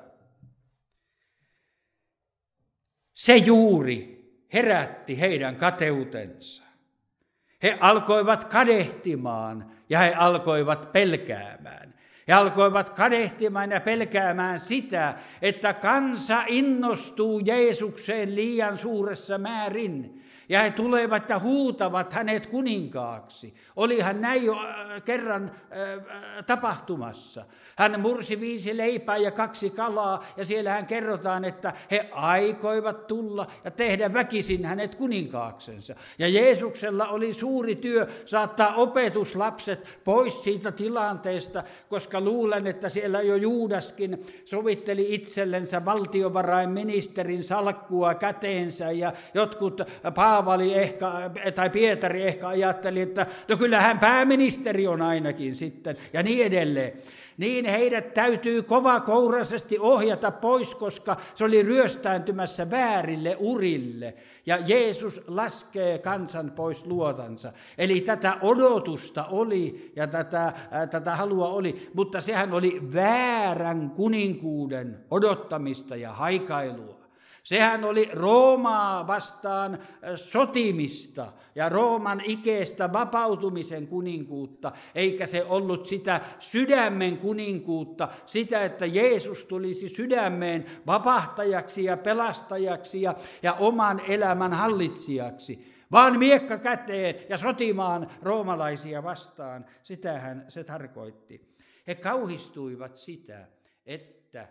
se juuri herätti heidän kateutensa. He alkoivat kadehtimaan ja he alkoivat pelkäämään. He alkoivat kadehtimaan ja pelkäämään sitä, että kansa innostuu Jeesukseen liian suuressa määrin. Ja he tulevat ja huutavat hänet kuninkaaksi. Olihan näin jo kerran tapahtumassa. Hän mursi 5 leipää ja 2 kalaa, ja siellähän kerrotaan, että he aikoivat tulla ja tehdä väkisin hänet kuninkaaksensa. Ja Jeesuksella oli suuri työ saattaa opetuslapset pois siitä tilanteesta, koska luulen, että siellä jo Juudaskin sovitteli itsellensä valtiovarainministerin salkkua käteensä, ja jotkut Paavali ehkä, tai Pietari ehkä ajatteli, että no kyllähän pääministeri on ainakin sitten, ja niin edelleen. Niin heidät täytyy kovakouraisesti ohjata pois, koska se oli ryöstääntymässä väärille urille. Ja Jeesus laskee kansan pois luotansa. Eli tätä odotusta oli ja tätä halua oli, mutta sehän oli väärän kuninkuuden odottamista ja haikailua. Sehän oli Roomaa vastaan sotimista ja Rooman ikeestä vapautumisen kuninkuutta, eikä se ollut sitä sydämen kuninkuutta, sitä, että Jeesus tulisi sydämeen vapahtajaksi ja pelastajaksi ja oman elämän hallitsijaksi, vaan miekka käteen ja sotimaan roomalaisia vastaan. Sitähän se tarkoitti. He kauhistuivat sitä, että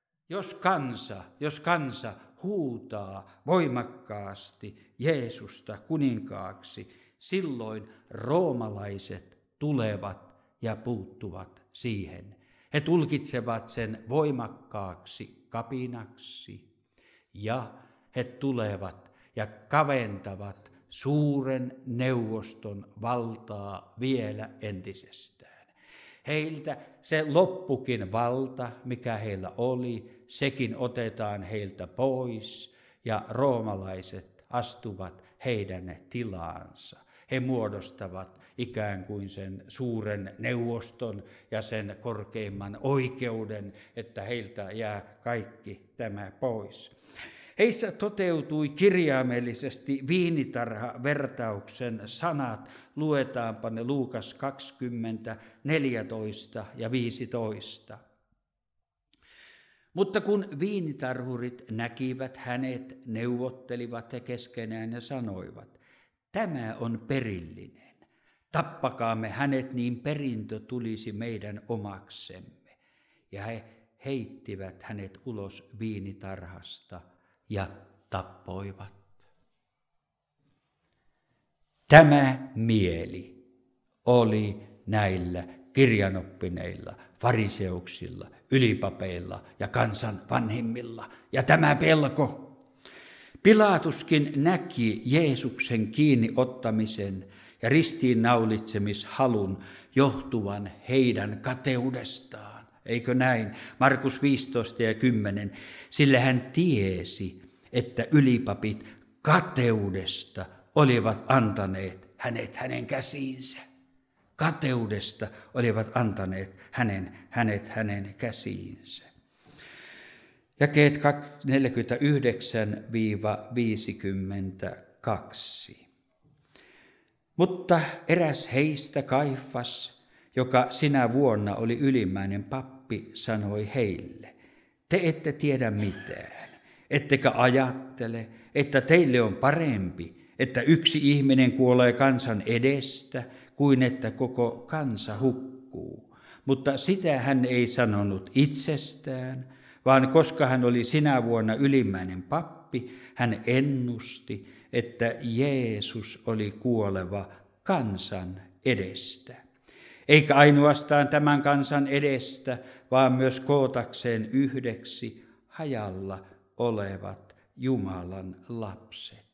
jos kansa huutaa voimakkaasti Jeesusta kuninkaaksi, silloin roomalaiset tulevat ja puuttuvat siihen. He tulkitsevat sen voimakkaaksi kapinaksi ja he tulevat ja kaventavat suuren neuvoston valtaa vielä entisestään. Heiltä se loppukin valta, mikä heillä oli, sekin otetaan heiltä pois ja roomalaiset astuvat heidän tilaansa. He muodostavat ikään kuin sen suuren neuvoston ja sen korkeimman oikeuden, että heiltä jää kaikki tämä pois. Heissä toteutui kirjaimellisesti viinitarha-vertauksen sanat. Luetaanpa ne Luukas 20, 14 ja 15. Mutta kun viinitarhurit näkivät hänet, neuvottelivat he keskenään ja sanoivat, tämä on perillinen. Tappakaamme hänet, niin perintö tulisi meidän omaksemme. Ja he heittivät hänet ulos viinitarhasta ja tappoivat. Tämä mieli oli näillä kirjanoppineilla fariseuksilla, ylipapeilla ja kansan vanhimmilla. Ja tämä pelko. Pilatuskin näki Jeesuksen kiinni ottamisen ja ristiinnaulitsemishalun johtuvan heidän kateudestaan. Eikö näin? Markus 15 ja 10. Sillä hän tiesi, että ylipapit kateudesta olivat antaneet hänen käsiinsä. Kateudesta olivat antaneet hänen käsiinsä. Jakeet 49-52. Mutta eräs heistä, Kaifas, joka sinä vuonna oli ylimmäinen pappi, sanoi heille: te ette tiedä mitään, ettekä ajattele, että teille on parempi, että yksi ihminen kuolee kansan edestä, kuin että koko kansa hukkuu. Mutta sitä hän ei sanonut itsestään, vaan koska hän oli sinä vuonna ylimmäinen pappi, hän ennusti, että Jeesus oli kuoleva kansan edestä. Eikä ainoastaan tämän kansan edestä, vaan myös kootakseen yhdeksi hajalla olevat Jumalan lapset.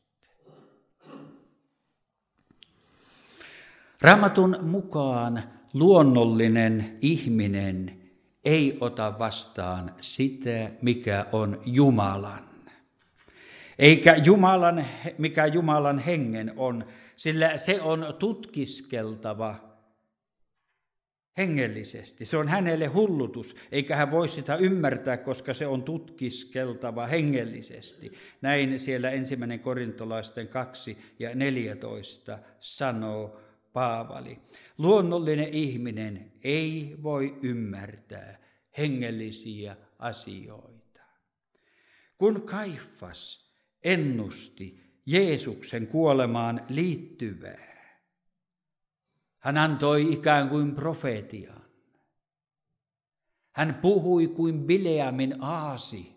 Raamatun mukaan luonnollinen ihminen ei ota vastaan sitä, mikä on Jumalan. Eikä mikä Jumalan hengen on, sillä se on tutkiskeltava hengellisesti. Se on hänelle hullutus, eikä hän voi sitä ymmärtää, koska se on tutkiskeltava hengellisesti. Näin siellä 1. Korintolaisten 2 ja 14 sanoo Paavali. Luonnollinen ihminen ei voi ymmärtää hengellisiä asioita. Kun Kaifas ennusti Jeesuksen kuolemaan liittyvää, hän antoi ikään kuin profetian. Hän puhui kuin Bileamin aasi.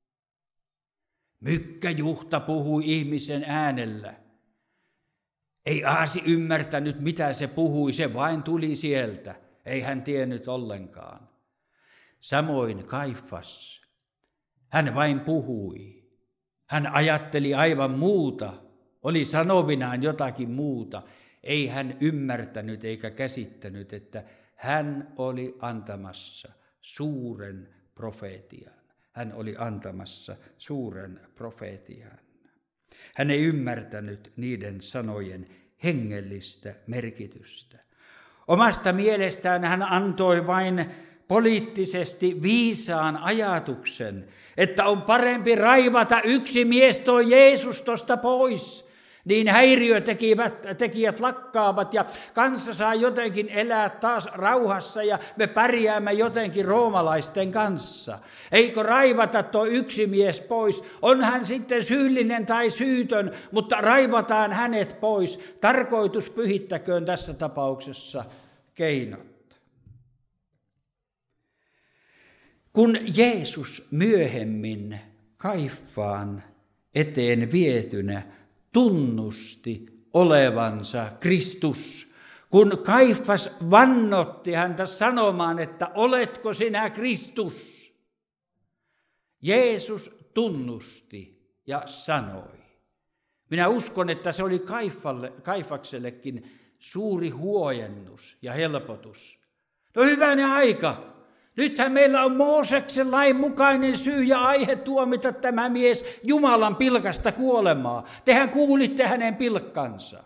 Mykkäjuhta puhui ihmisen äänellä. Ei aasi ymmärtänyt, mitä se puhui, se vain tuli sieltä. Ei hän tiennyt ollenkaan. Samoin Kaifas, hän vain puhui. Hän ajatteli aivan muuta, oli sanovinaan jotakin muuta. Ei hän ymmärtänyt eikä käsittänyt, että hän oli antamassa suuren profeetian. Hän oli antamassa suuren profeetian. Hän ei ymmärtänyt niiden sanojen hengellistä merkitystä. Omasta mielestään hän antoi vain poliittisesti viisaan ajatuksen, että on parempi yksi mies tuo Jeesus tuosta pois. Niin häiriötekijät lakkaavat ja kansa saa jotenkin elää taas rauhassa ja me pärjäämme jotenkin roomalaisten kanssa. Eikö raivata tuo yksi mies pois? On hän sitten syyllinen tai syytön, mutta raivataan hänet pois. Tarkoitus pyhittäköön tässä tapauksessa keinot. Kun Jeesus myöhemmin Kaifaan eteen vietynä tunnusti olevansa Kristus, kun Kaifas vannotti häntä sanomaan, että oletko sinä Kristus? Jeesus tunnusti ja sanoi. Minä uskon, että se oli Kaifaksellekin suuri huojennus ja helpotus. No hyvänen aika. Nythän meillä on Mooseksen lain mukainen syy ja aihe tuomita tämä mies Jumalan pilkasta kuolemaa. Tehän kuulitte hänen pilkkansa.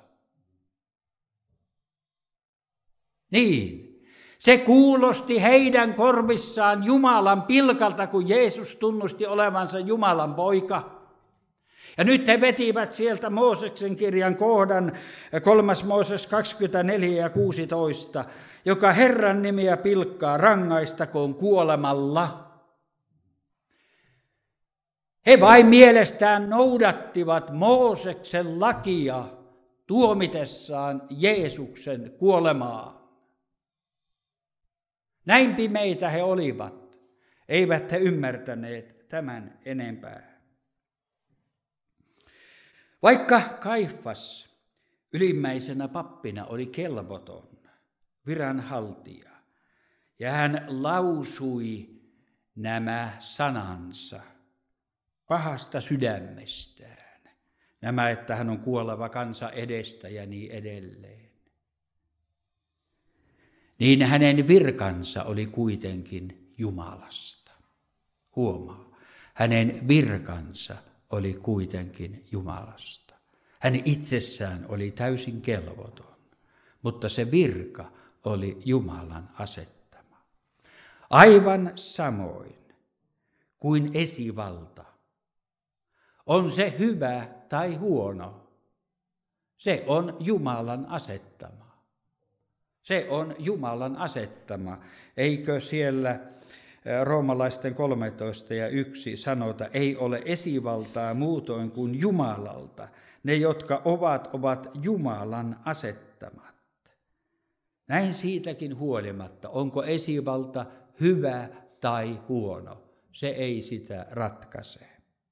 Niin, se kuulosti heidän korvissaan Jumalan pilkalta, kun Jeesus tunnusti olevansa Jumalan poika. Ja nyt he vetivät sieltä Mooseksen kirjan kohdan 3. Mooses 24 ja 16, joka Herran nimiä pilkkaa, rangaistakoon kuolemalla. He vain mielestään noudattivat Mooseksen lakia tuomitessaan Jeesuksen kuolemaa. Näin pimeitä he olivat, eivät he ymmärtäneet tämän enempää. Vaikka Kaifas ylimmäisenä pappina oli kelvoton viranhaltija Ja hän lausui nämä sanansa pahasta sydämestään. Nämä, että hän on kuoleva kansa edestä ja niin edelleen. Niin hänen virkansa oli kuitenkin Jumalasta. Huomaa, hänen virkansa oli kuitenkin Jumalasta. Hän itsessään oli täysin kelvoton, mutta se virka oli Jumalan asettama. Aivan samoin kuin esivalta. On se hyvä tai huono. Se on Jumalan asettama. Se on Jumalan asettama. Eikö siellä Roomalaisten 13:1 sanota, ei ole esivaltaa muutoin kuin Jumalalta. Ne, jotka ovat Jumalan asettamat. Näin siitäkin huolimatta, onko esivalta hyvä tai huono, se ei sitä ratkaise.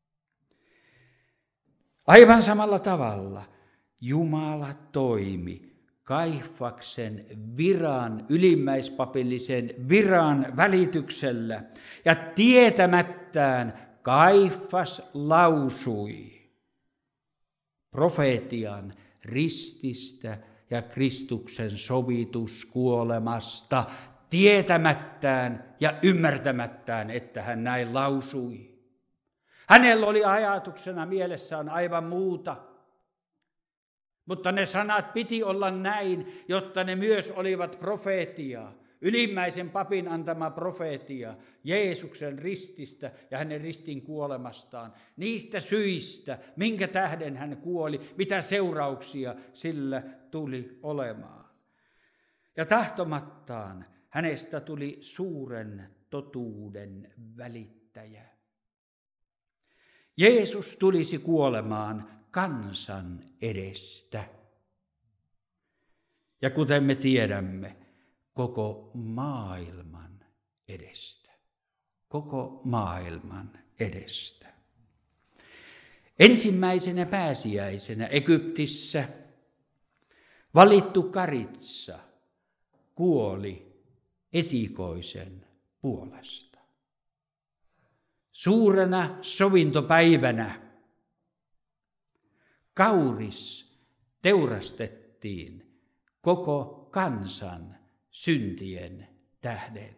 Aivan samalla tavalla Jumala toimi Kaifaksen viran, ylimmäispapillisen viran välityksellä, ja tietämättään Kaifas lausui profeetian rististä ja Kristuksen sovituskuolemasta, tietämättään ja ymmärtämättään, että hän näin lausui. Hänellä oli ajatuksena mielessään aivan muuta, mutta ne sanat piti olla näin, jotta ne myös olivat profeettia, ylimmäisen papin antama profeettia Jeesuksen rististä ja hänen ristin kuolemastaan, niistä syistä, minkä tähden hän kuoli, mitä seurauksia sillä tuli olemaan. Ja tahtomattaan hänestä tuli suuren totuuden välittäjä. Jeesus tulisi kuolemaan kansan edestä. Ja kuten me tiedämme, koko maailman edestä. Koko maailman edestä. Ensimmäisenä pääsiäisenä Egyptissä valittu Karitsa kuoli esikoisen puolesta. Suurena sovintopäivänä kauris teurastettiin koko kansan syntien tähden.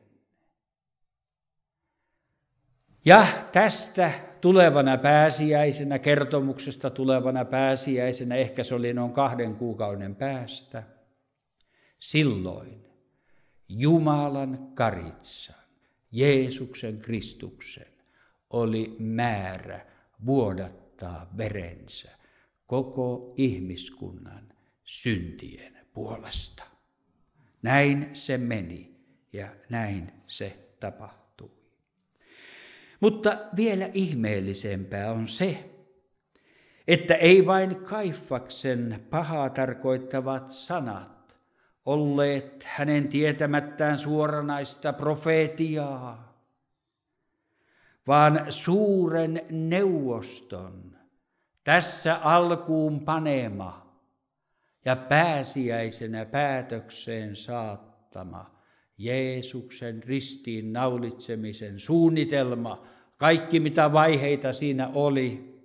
Ja tästä tulevana pääsiäisenä, kertomuksesta tulevana pääsiäisenä, ehkä se oli noin 2 kuukauden päästä, silloin Jumalan Karitsan, Jeesuksen Kristuksen, oli määrä vuodattaa verensä koko ihmiskunnan syntien puolesta. Näin se meni ja näin se tapahtui. Mutta vielä ihmeellisempää on se, että ei vain Kaifaksen pahaa tarkoittavat sanat olleet hänen tietämättään suoranaista profeetiaa, vaan suuren neuvoston tässä alkuun panema ja pääsiäisenä päätökseen saattama Jeesuksen ristiin naulitsemisen suunnitelma, kaikki mitä vaiheita siinä oli,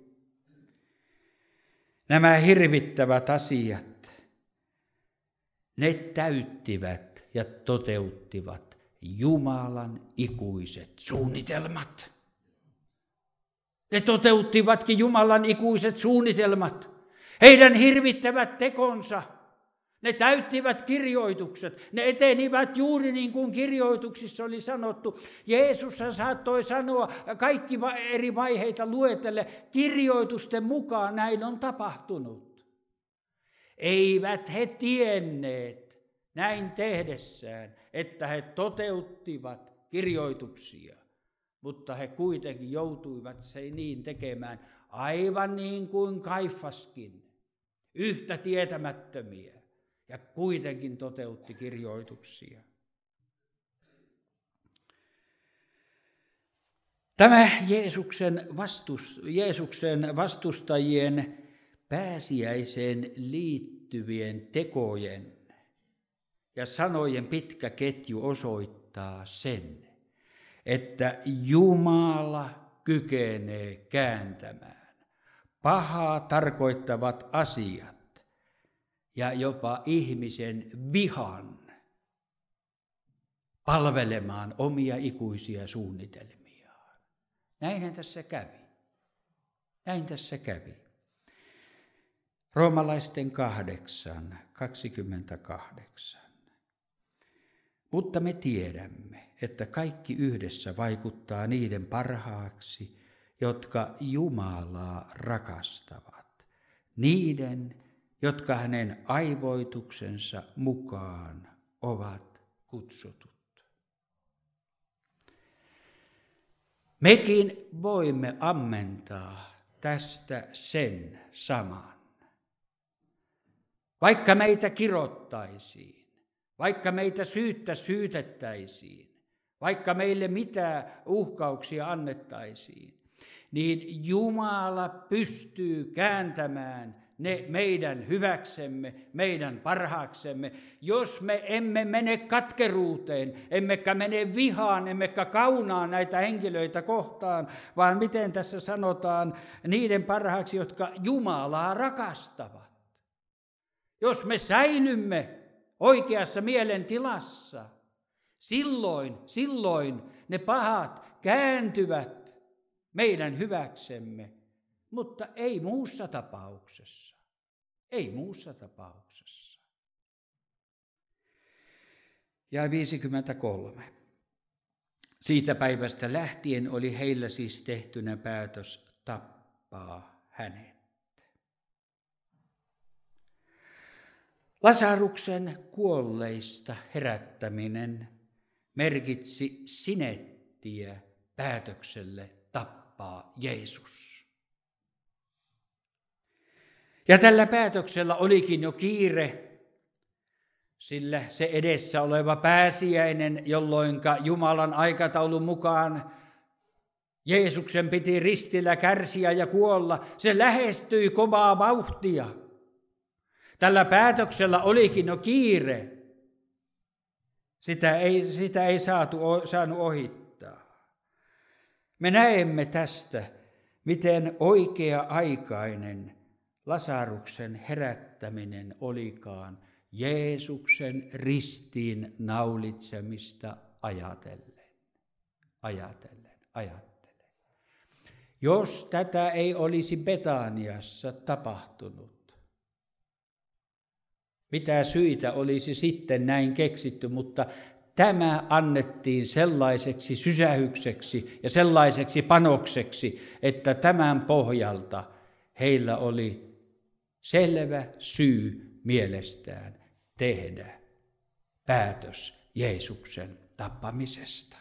nämä hirvittävät asiat, ne täyttivät ja toteuttivat Jumalan ikuiset suunnitelmat. Ne toteuttivatkin Jumalan ikuiset suunnitelmat. Heidän hirvittävät tekonsa, ne täyttivät kirjoitukset. Ne etenivät juuri niin kuin kirjoituksissa oli sanottu. Jeesus saattoi sanoa kaikki eri vaiheita luetelle, kirjoitusten mukaan näin on tapahtunut. Eivät he tienneet näin tehdessään, että he toteuttivat kirjoituksia. Mutta he kuitenkin joutuivat se niin tekemään, aivan niin kuin Kaifaskin, yhtä tietämättömiä, ja kuitenkin toteutti kirjoituksia. Tämä Jeesuksen vastustajien pääsiäiseen liittyvien tekojen ja sanojen pitkä ketju osoittaa, tarkoittaa sen, että Jumala kykenee kääntämään pahaa tarkoittavat asiat ja jopa ihmisen vihan palvelemaan omia ikuisia suunnitelmiaan. Näinhän tässä kävi. Näin tässä kävi. Roomalaisten 8:28. Mutta me tiedämme, että kaikki yhdessä vaikuttaa niiden parhaaksi, jotka Jumalaa rakastavat, niiden, jotka hänen aivoituksensa mukaan ovat kutsutut. Mekin voimme ammentaa tästä sen saman. Vaikka meitä kirottaisiin, vaikka meitä syytettäisiin, vaikka meille mitä uhkauksia annettaisiin, niin Jumala pystyy kääntämään ne meidän hyväksemme, meidän parhaaksemme, jos me emme mene katkeruuteen, emmekä mene vihaan, emmekä kaunaan näitä henkilöitä kohtaan, vaan miten tässä sanotaan, niiden parhaaksi, jotka Jumalaa rakastavat. Jos me säilymme oikeassa mielentilassa, silloin ne pahat kääntyvät meidän hyväksemme, mutta ei muussa tapauksessa. Ei muussa tapauksessa. Ja 53. Siitä päivästä lähtien oli heillä siis tehtynä päätös tappaa hänet. Lasaruksen kuolleista herättäminen merkitsi sinettiä päätökselle tappaa Jeesus. Ja tällä päätöksellä olikin jo kiire, sillä se edessä oleva pääsiäinen, jolloinka Jumalan aikataulun mukaan Jeesuksen piti ristillä kärsiä ja kuolla, se lähestyi kovaa vauhtia. Tällä päätöksellä olikin jo kiire. Sitä ei saanut ohittaa. Me näemme tästä, miten oikea-aikainen Lasaruksen herättäminen olikaan Jeesuksen ristiin naulitsemista ajatellen. Jos tätä ei olisi Betaniassa tapahtunut, mitä syitä olisi sitten näin keksitty, mutta tämä annettiin sellaiseksi sysähykseksi ja sellaiseksi panokseksi, että tämän pohjalta heillä oli selvä syy mielestään tehdä päätös Jeesuksen tappamisesta.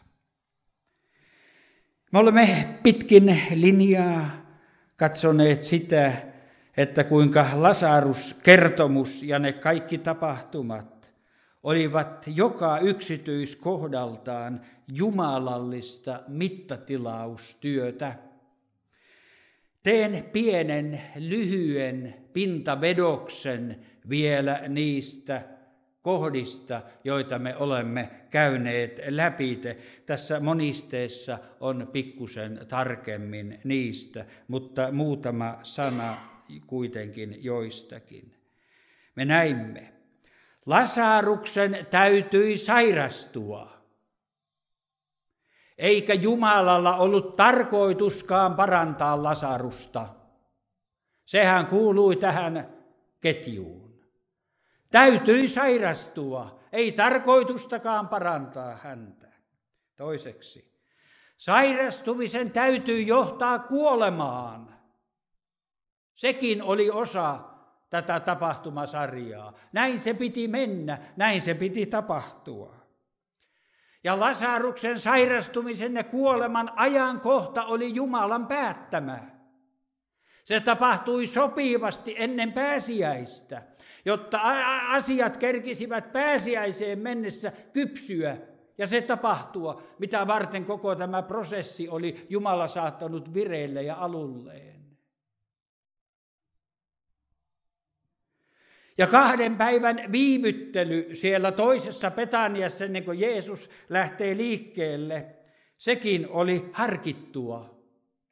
Me olemme pitkin linjaa katsoneet sitä, että kuinka Lasarus-kertomus ja ne kaikki tapahtumat olivat joka yksityiskohdaltaan jumalallista mittatilaustyötä. Teen pienen, lyhyen pintavedoksen vielä niistä kohdista, joita me olemme käyneet läpi. Tässä monisteessa on pikkusen tarkemmin niistä, mutta muutama sana kuitenkin joistakin. Me näimme, Lasaruksen täytyi sairastua, eikä Jumalalla ollut tarkoituskaan parantaa Lasarusta. Sehän kuului tähän ketjuun. Täytyi sairastua, ei tarkoitustakaan parantaa häntä. Toiseksi, sairastumisen täytyy johtaa kuolemaan. Sekin oli osa tätä tapahtumasarjaa. Näin se piti mennä, näin se piti tapahtua. Ja Lasaruksen sairastumisen ja kuoleman ajankohta oli Jumalan päättämä. Se tapahtui sopivasti ennen pääsiäistä, jotta asiat kerkisivät pääsiäiseen mennessä kypsyä ja se tapahtua, mitä varten koko tämä prosessi oli Jumala saattanut vireille ja alulleen. Ja 2 päivän viivyttely siellä toisessa Betaniassa ennen kuin Jeesus lähtee liikkeelle, sekin oli harkittua.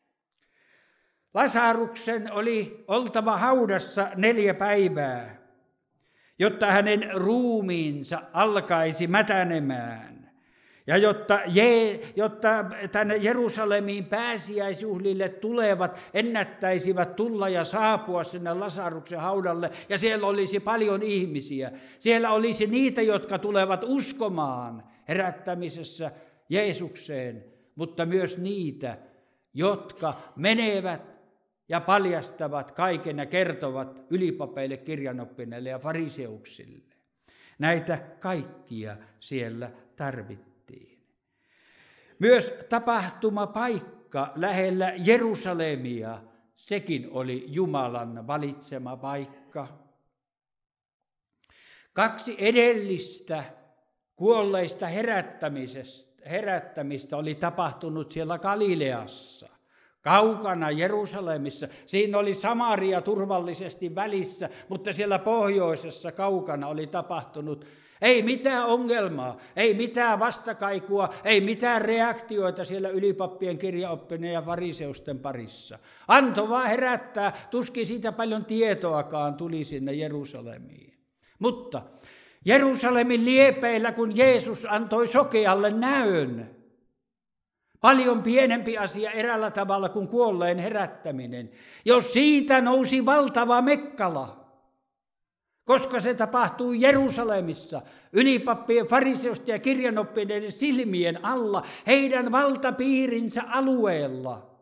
Lasaruksen oli oltava haudassa 4 päivää, jotta hänen ruumiinsa alkaisi mätänemään. Ja jotta tänne Jerusalemiin pääsiäisjuhlille tulevat ennättäisivät tulla ja saapua sinne Lasaruksen haudalle, ja siellä olisi paljon ihmisiä. Siellä olisi niitä, jotka tulevat uskomaan herättämisessä Jeesukseen, mutta myös niitä, jotka menevät ja paljastavat kaiken ja kertovat ylipapeille, kirjanoppineille ja fariseuksille. Näitä kaikkia siellä tarvittiin. Myös tapahtumapaikka lähellä Jerusalemia, sekin oli Jumalan valitsema paikka. 2 edellistä kuolleista herättämistä oli tapahtunut siellä Galileassa, kaukana Jerusalemissa. Siinä oli Samaria turvallisesti välissä, mutta siellä pohjoisessa kaukana oli tapahtunut. Ei mitään ongelmaa, ei mitään vastakaikua, ei mitään reaktioita siellä ylipappien, kirjaoppineen ja fariseusten parissa. Antoi vaan herättää, tuskin siitä paljon tietoakaan tuli sinne Jerusalemiin. Mutta Jerusalemin liepeillä, kun Jeesus antoi sokealle näön, paljon pienempi asia eräällä tavalla kuin kuolleen herättäminen, jos siitä nousi valtava mekkala, koska se tapahtui Jerusalemissa, ylipappien, fariseusten ja kirjanoppineiden silmien alla, heidän valtapiirinsä alueella.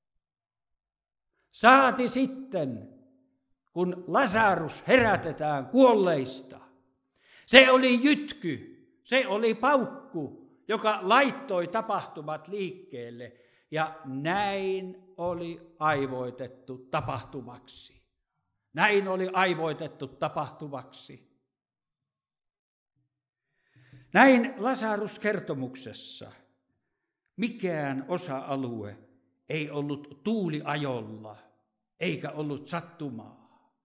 Saati sitten, kun Lasarus herätetään kuolleista. Se oli jytky, se oli paukku, joka laittoi tapahtumat liikkeelle, ja näin oli aivoitettu tapahtumaksi. Näin oli aivoitettu tapahtuvaksi. Näin Lasarus-kertomuksessa mikään osa-alue ei ollut tuuliajolla eikä ollut sattumaa.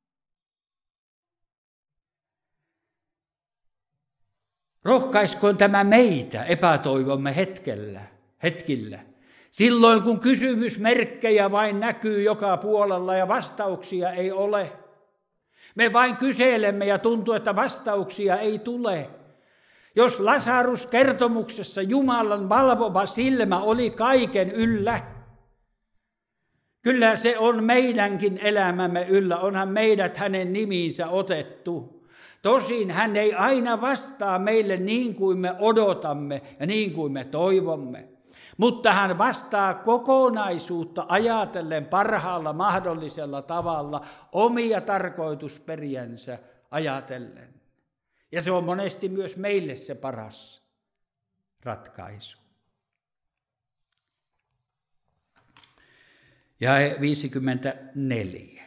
Rohkaiskoon tämä meitä epätoivomme hetkillä. Silloin kun kysymysmerkkejä vain näkyy joka puolella ja vastauksia ei ole. Me vain kyselemme ja tuntuu, että vastauksia ei tule. Jos Lasarus-kertomuksessa Jumalan valvova silmä oli kaiken yllä, kyllä se on meidänkin elämämme yllä, onhan meidät hänen nimiinsä otettu. Tosin hän ei aina vastaa meille niin kuin me odotamme ja niin kuin me toivomme. Mutta hän vastaa kokonaisuutta ajatellen parhaalla mahdollisella tavalla omia tarkoitusperiänsä ajatellen. Ja se on monesti myös meille se paras ratkaisu. Jae 54.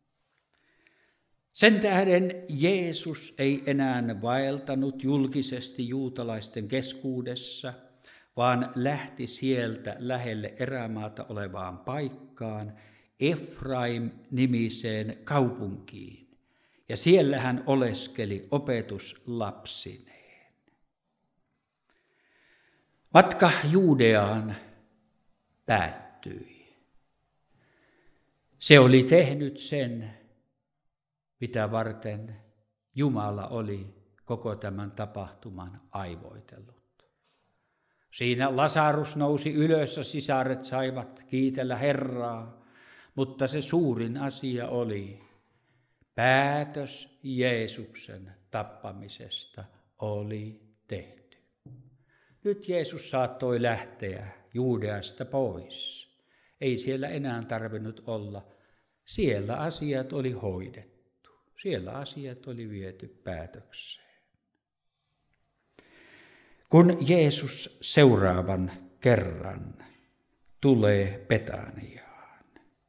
Sen tähden Jeesus ei enää vaeltanut julkisesti juutalaisten keskuudessa, vaan lähti sieltä lähelle erämaata olevaan paikkaan, Efraim-nimiseen kaupunkiin, ja siellä hän oleskeli opetuslapsineen. Matka Juudeaan päättyi. Se oli tehnyt sen, mitä varten Jumala oli koko tämän tapahtuman aivoitellut. Siinä Lasarus nousi ylös ja sisaret saivat kiitellä Herraa, mutta se suurin asia oli päätös Jeesuksen tappamisesta oli tehty. Nyt Jeesus saattoi lähteä Juudeasta pois. Ei siellä enää tarvinnut olla. Siellä asiat oli hoidettu. Siellä asiat oli viety päätökseen. Kun Jeesus seuraavan kerran tulee Betaniaan,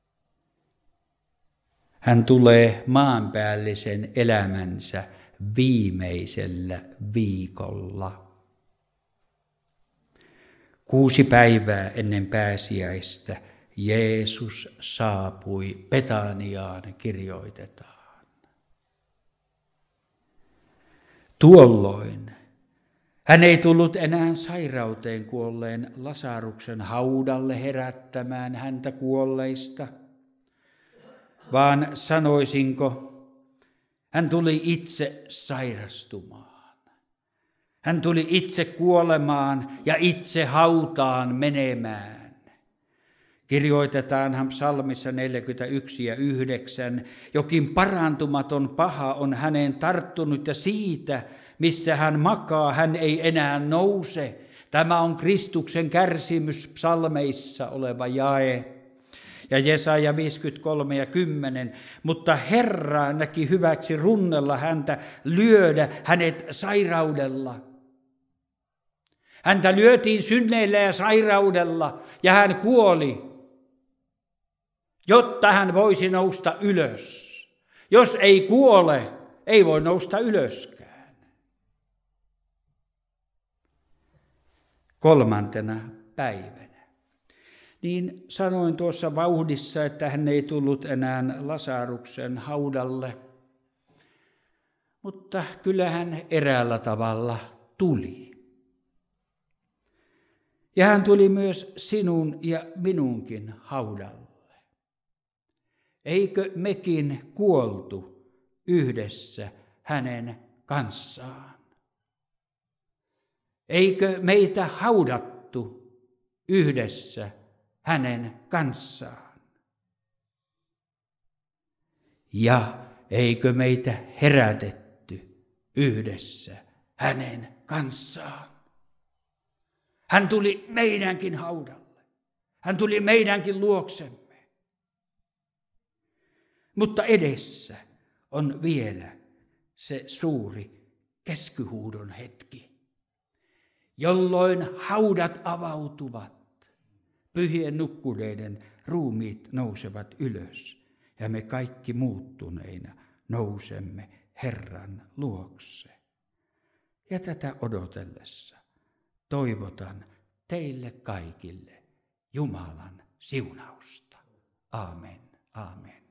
hän tulee maanpäällisen elämänsä viimeisellä viikolla. 6 päivää ennen pääsiäistä Jeesus saapui Betaniaan, kirjoitetaan. Tuolloin hän ei tullut enää sairauteen kuolleen Lasaruksen haudalle herättämään häntä kuolleista, vaan sanoisinko, hän tuli itse sairastumaan. Hän tuli itse kuolemaan ja itse hautaan menemään. Kirjoitetaanhan psalmissa 41 ja 9, jokin parantumaton paha on häneen tarttunut ja siitä, missä hän makaa, hän ei enää nouse. Tämä on Kristuksen kärsimys psalmeissa oleva jae. Ja Jesaja 53 ja 10, mutta Herra näki hyväksi runnella häntä, lyödä hänet sairaudella. Häntä lyötiin synneillä ja sairaudella ja hän kuoli, jotta hän voisi nousta ylös. Jos ei kuole, ei voi nousta ylöskään. 3. päivänä. Niin sanoin tuossa vauhdissa, että hän ei tullut enää Lasaruksen haudalle, mutta kyllä hän eräällä tavalla tuli. Ja hän tuli myös sinun ja minunkin haudalle. Eikö mekin kuoltu yhdessä hänen kanssaan? Eikö meitä haudattu yhdessä hänen kanssaan? Ja eikö meitä herätetty yhdessä hänen kanssaan? Hän tuli meidänkin haudalle. Hän tuli meidänkin luoksemme. Mutta edessä on vielä se suuri käskyhuudon hetki, jolloin haudat avautuvat, pyhien nukkuneiden ruumiit nousevat ylös ja me kaikki muuttuneina nousemme Herran luokse. Ja tätä odotellessa toivotan teille kaikille Jumalan siunausta. Aamen, aamen.